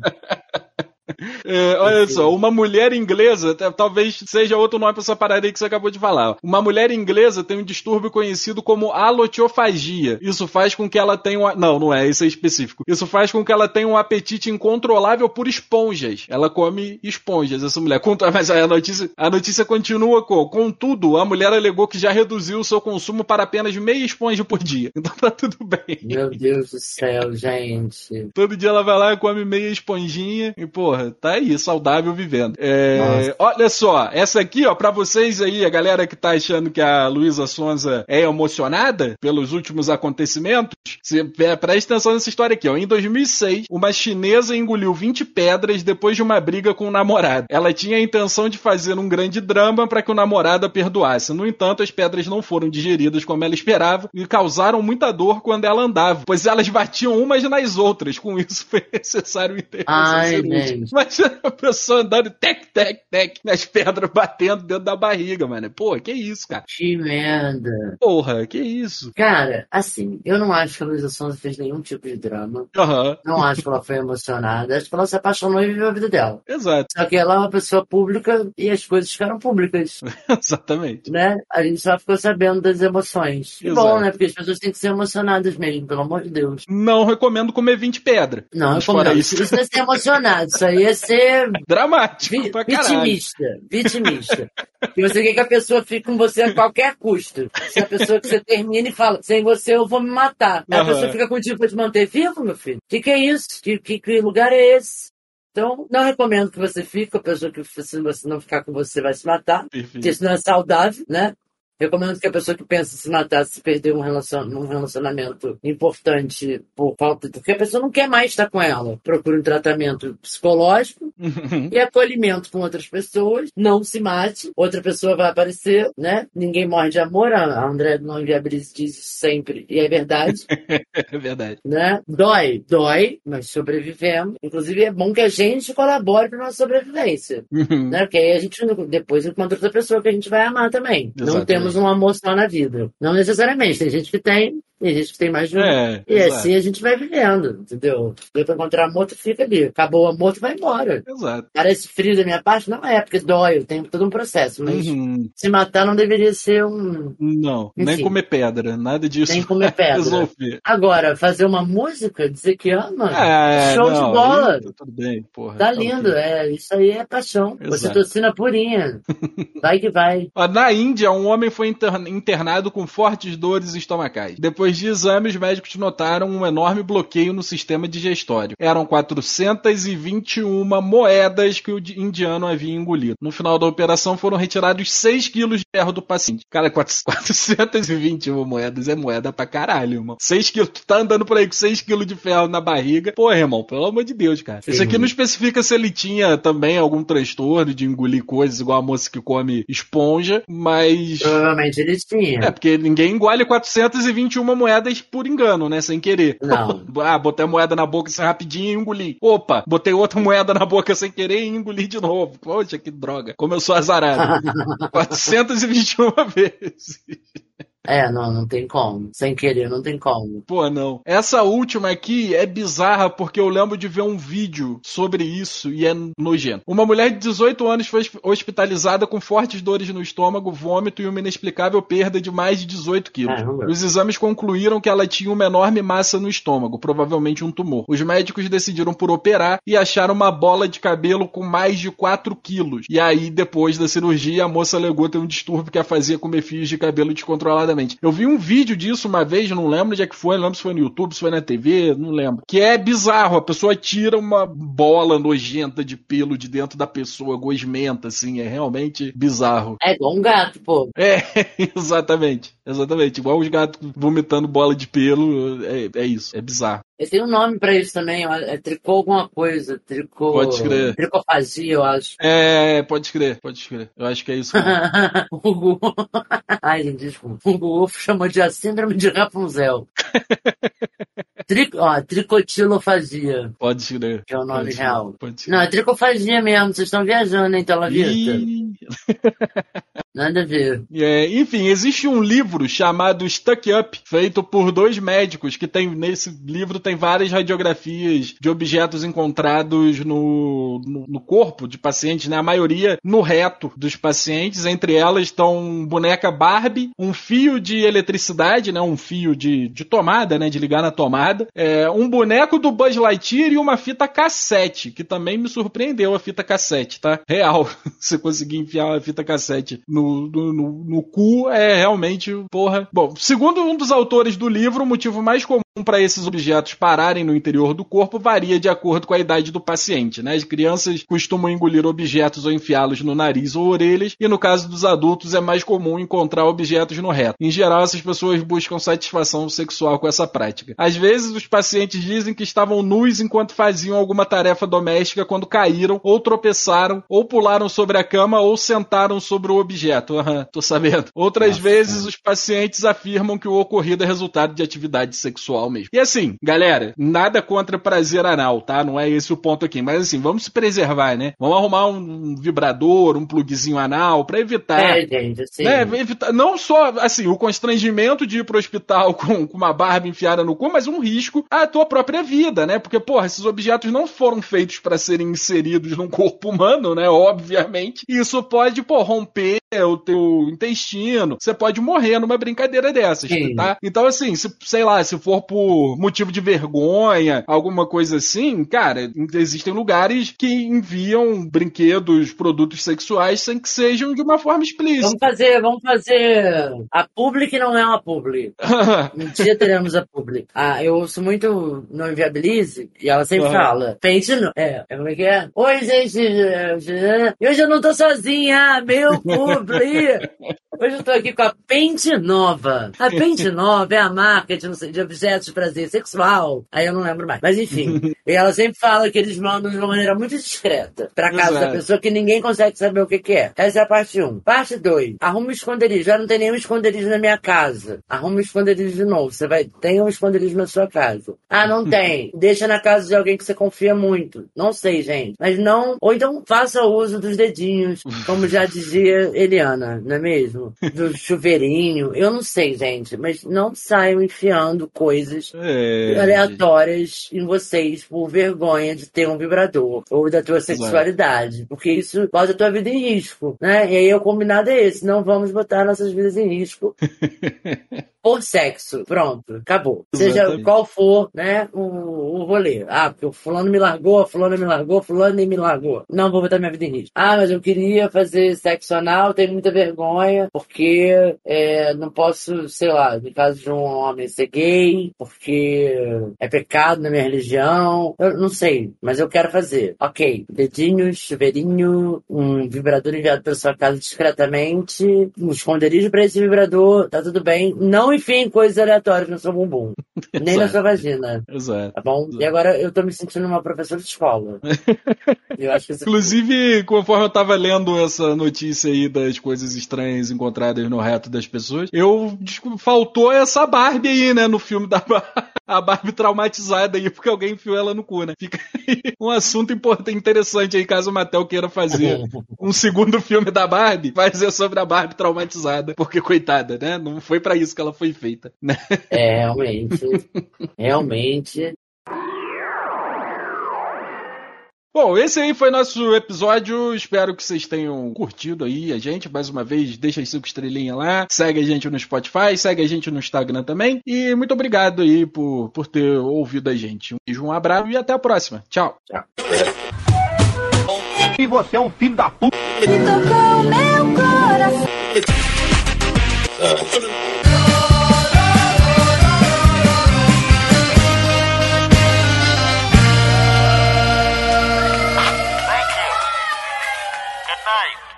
É, olha só, uma mulher inglesa, t- talvez seja outro nome pra essa parada aí que você acabou de falar. Uma mulher inglesa tem um distúrbio conhecido como alotiofagia. Isso faz com que ela tenha um... Não, não é, isso é específico. Isso faz com que ela tenha um apetite incontrolável por esponjas. Ela come esponjas, essa mulher. Conta- Mas a notícia, a notícia continua com... Contudo, a mulher alegou que já reduziu o seu consumo para apenas meia esponja por dia. Então tá tudo bem. Meu Deus do céu, gente. Todo dia ela vai lá e come meia esponjinha e, porra, tá aí, saudável vivendo. É, olha só, essa aqui, ó, pra vocês aí, a galera que tá achando que a Luísa Sonza é emocionada pelos últimos acontecimentos, você presta atenção nessa história aqui, ó. Em dois mil e seis, uma chinesa engoliu vinte pedras depois de uma briga com o namorado. Ela tinha a intenção de fazer um grande drama para que o namorado a perdoasse. No entanto, as pedras não foram digeridas como ela esperava e causaram muita dor quando ela andava, pois elas batiam umas nas outras. Com isso, foi necessário intervenção Ai, cirúrgica. gente. Imagina a pessoa andando tec, tec, tec, as pedras batendo dentro da barriga, mano. Pô, que isso, cara? Que merda. Porra, que isso? Cara, assim, eu não acho que a Luísa Sonza fez nenhum tipo de drama. Aham. Não acho que ela foi emocionada. Acho que ela se apaixonou e viveu a vida dela. Exato. Só que ela é uma pessoa pública e as coisas ficaram públicas, Exatamente. né? A gente só ficou sabendo das emoções. Que Exato. bom, né? Porque as pessoas têm que ser emocionadas mesmo, pelo amor de Deus. Não recomendo comer vinte pedras. Não, Mas como fora não? isso, Isso não é ser emocionado, isso aí é ser dramático vi- pra caralho. vitimista. Vitimista. E você quer que a pessoa fique com você a qualquer custo. Se a pessoa que você termina e fala, sem você eu vou me matar. Aí a Aham. pessoa fica contigo pra te manter vivo, meu filho. O que, que é isso? Que, que, que lugar é esse? Então, não recomendo que você fique. A pessoa que, se você não ficar com você, vai se matar. Perfeito. Porque isso não é saudável, né? Recomendo que a pessoa que pensa em se matar, se perder um relacion- um relacionamento importante por falta de... Porque a pessoa não quer mais estar com ela. Procure um tratamento psicológico e acolhimento com outras pessoas. Não se mate. Outra pessoa vai aparecer, né? Ninguém morre de amor. A André não diz isso sempre. E é verdade. É verdade. Né? Dói, dói, mas sobrevivemos. Inclusive, é bom que a gente colabore para nossa sobrevivência. Uhum. Né? Porque aí a gente depois encontra outra pessoa que a gente vai amar também. Não Exatamente. temos um amor só na vida. Não necessariamente. Tem gente que tem, tem gente que tem mais de um. É, E exato. assim a gente vai vivendo, entendeu? Deu pra encontrar amor, tu fica ali. Acabou o amor, tu vai embora. Exato. Parece frio da minha parte? Não é, porque dói, eu tenho todo um processo. Mas Uhum. se matar não deveria ser um... Não, nem Enfim. comer pedra, nada disso. Nem comer pedra. Resolver. Agora, fazer uma música, dizer que ama, É, show não, de bola. aí tá tudo bem, porra. Tá Tá lindo, ok. é, isso aí é paixão. Exato. Ocitocina purinha. Vai que vai. Ó, na Índia, um homem foi inter- internado com fortes dores estomacais. Depois de exame, os médicos notaram um enorme bloqueio no sistema digestório. Eram quatrocentas e vinte e uma moedas que o di- indiano havia engolido. No final da operação, foram retirados seis quilos de ferro do paciente. Cara, quatrocentas e vinte e uma moedas é moeda pra caralho, irmão. seis quilos, tu tá andando por aí com seis quilos de ferro na barriga. Pô, irmão, pelo amor de Deus, cara. Sim. Isso aqui não especifica se ele tinha também algum transtorno de engolir coisas igual a moça que come esponja, mas... Provavelmente ele tinha. É, porque ninguém engole quatrocentas e vinte e uma moedas por engano, né? Sem querer. Não. Ah, botei a moeda na boca assim rapidinho e engoli. Opa, botei outra moeda na boca sem querer e engoli de novo. Poxa, que droga. Como eu sou azarado. quatrocentas e vinte e uma vezes. É, não, não tem como. Sem querer, não tem como. Pô, não. Essa última aqui é bizarra porque eu lembro de ver um vídeo sobre isso e é nojento. Uma mulher de dezoito anos foi hospitalizada com fortes dores no estômago, vômito e uma inexplicável perda de mais de dezoito quilos. Caramba. Os exames concluíram que ela tinha uma enorme massa no estômago, provavelmente um tumor. Os médicos decidiram por operar e acharam uma bola de cabelo com mais de quatro quilos. E aí, depois da cirurgia, a moça alegou ter um distúrbio que a fazia comer fios de cabelo descontroladamente. Eu vi um vídeo disso uma vez, não lembro onde é que foi, não lembro se foi no YouTube, se foi na T V, não lembro. Que é bizarro, a pessoa tira uma bola nojenta de pelo de dentro da pessoa, gosmenta, assim, é realmente bizarro. É igual um gato, pô. É, exatamente, exatamente. Igual os gatos vomitando bola de pelo, é, é isso, é bizarro. Eu tenho um nome pra isso também, ó, é tricô alguma coisa. Tricô... Pode crer. Tricofagia, eu acho. É, pode crer, pode crer. Eu acho que é isso mesmo. O Google... Ai, gente, desculpa. O Google chamou de a síndrome de Rapunzel. Tri... Ó, tricotilofagia, Pode crer. que é o nome Pode real. crer, pode crer. Não, é tricofagia mesmo, vocês estão viajando, hein, Tela Vita? Ih. Nada a ver. É, enfim, existe um livro chamado Stuck Up, feito por dois médicos, que tem, nesse livro tem várias radiografias de objetos encontrados no, no, no corpo de pacientes, né? A maioria no reto dos pacientes, entre elas estão boneca Barbie, um fio de eletricidade, né? Um fio de, de tomada, né? De ligar na tomada, é, um boneco do Buzz Lightyear e uma fita cassete, que também me surpreendeu a fita cassete, tá? Real, você conseguir enfiar a fita cassete no No, no, no, no cu é realmente, porra. Bom, segundo um dos autores do livro, o motivo mais comum para esses objetos pararem no interior do corpo varia de acordo com a idade do paciente, né? As crianças costumam engolir objetos ou enfiá-los no nariz ou orelhas, e no caso dos adultos é mais comum encontrar objetos no reto. Em geral, essas pessoas buscam satisfação sexual com essa prática. Às vezes, os pacientes dizem que estavam nus enquanto faziam alguma tarefa doméstica quando caíram, ou tropeçaram, ou pularam sobre a cama, ou sentaram sobre o objeto. Uhum, tô sabendo. Outras Nossa. vezes, os pacientes afirmam que o ocorrido é resultado de atividade sexual legal mesmo. E assim, galera, nada contra prazer anal, tá? Não é esse o ponto aqui. Mas assim, vamos se preservar, né? Vamos arrumar um vibrador, um plugzinho anal pra evitar... É, gente, assim... Né? Evitar, não só, assim, o constrangimento de ir pro hospital com, com uma barba enfiada no cu, mas um risco à tua própria vida, né? Porque, porra, esses objetos não foram feitos pra serem inseridos num corpo humano, né? Obviamente. E isso pode, pô, romper o teu intestino. Você pode morrer numa brincadeira dessas, Sim. tá? Então, assim, se, sei lá, se for por motivo de vergonha, alguma coisa assim, cara, existem lugares que enviam brinquedos, produtos sexuais sem que sejam de uma forma explícita. Vamos fazer, vamos fazer a publi que não é uma publi. Um dia teremos a publi. Ah, eu ouço muito No Inviabilize e ela sempre Uhum. fala, pente no... É, como é que é? Oi, gente, hoje eu não tô sozinha, meu publi. Hoje eu tô aqui com a Pente Nova. A Pente Nova é a marca de, não sei, de objetos de prazer sexual. Aí eu não lembro mais. Mas enfim. E ela sempre fala que eles mandam de uma maneira muito discreta pra casa Exato. da pessoa que ninguém consegue saber o que que é. Essa é a parte um. Parte dois. Arruma um esconderijo. Já não tem nenhum esconderijo na minha casa. Arruma um esconderijo de novo. Você vai... Tem um esconderijo na sua casa. Ah, não tem. Deixa na casa de alguém que você confia muito. Não sei, gente. Mas não... Ou então faça uso dos dedinhos. Como já dizia Eliana, não é mesmo? Do chuveirinho. Eu não sei, gente. Mas não saiam enfiando coisas É, aleatórias em vocês por vergonha de ter um vibrador ou da tua sexualidade, porque isso bota a tua vida em risco, né? E aí o combinado é esse, não vamos botar nossas vidas em risco por sexo. Pronto, acabou. Seja Exatamente. qual for, né, o, o rolê. Ah, porque o fulano me largou, a fulana me largou, fulano nem me largou. Não vou botar minha vida em risco. Ah, mas eu queria fazer sexo anal, tenho muita vergonha, porque é, não posso, sei lá, no caso de um homem ser gay, porque é pecado na minha religião. Eu não sei, mas eu quero fazer. Ok, dedinho, chuveirinho, um vibrador enviado para sua casa discretamente, um esconderijo para esse vibrador, tá tudo bem. Não enfiem coisas aleatórias no seu bumbum, nem na Exato. sua vagina. Exato. Tá bom? E agora eu tô me sentindo uma professora de escola. Eu acho que isso... Inclusive, conforme eu tava lendo essa notícia aí das coisas estranhas encontradas no reto das pessoas, eu desculpa, faltou essa Barbie aí, né, no filme da Barbie. A Barbie traumatizada aí, porque alguém enfiou ela no cu, né? Fica aí um assunto importante, interessante aí, caso o Mattel queira fazer um segundo filme da Barbie, vai ser sobre a Barbie traumatizada, porque coitada, né? Não foi pra isso que ela foi feita, né? É, realmente. Realmente. Bom, esse aí foi nosso episódio, espero que vocês tenham curtido aí a gente, mais uma vez, deixa as cinco estrelinhas lá, segue a gente no Spotify, segue a gente no Instagram também, e muito obrigado aí por, por ter ouvido a gente. Um beijo, um abraço e até a próxima. Tchau. Tchau. E você é um filho da puta. Ele tocou meu coração. Good night.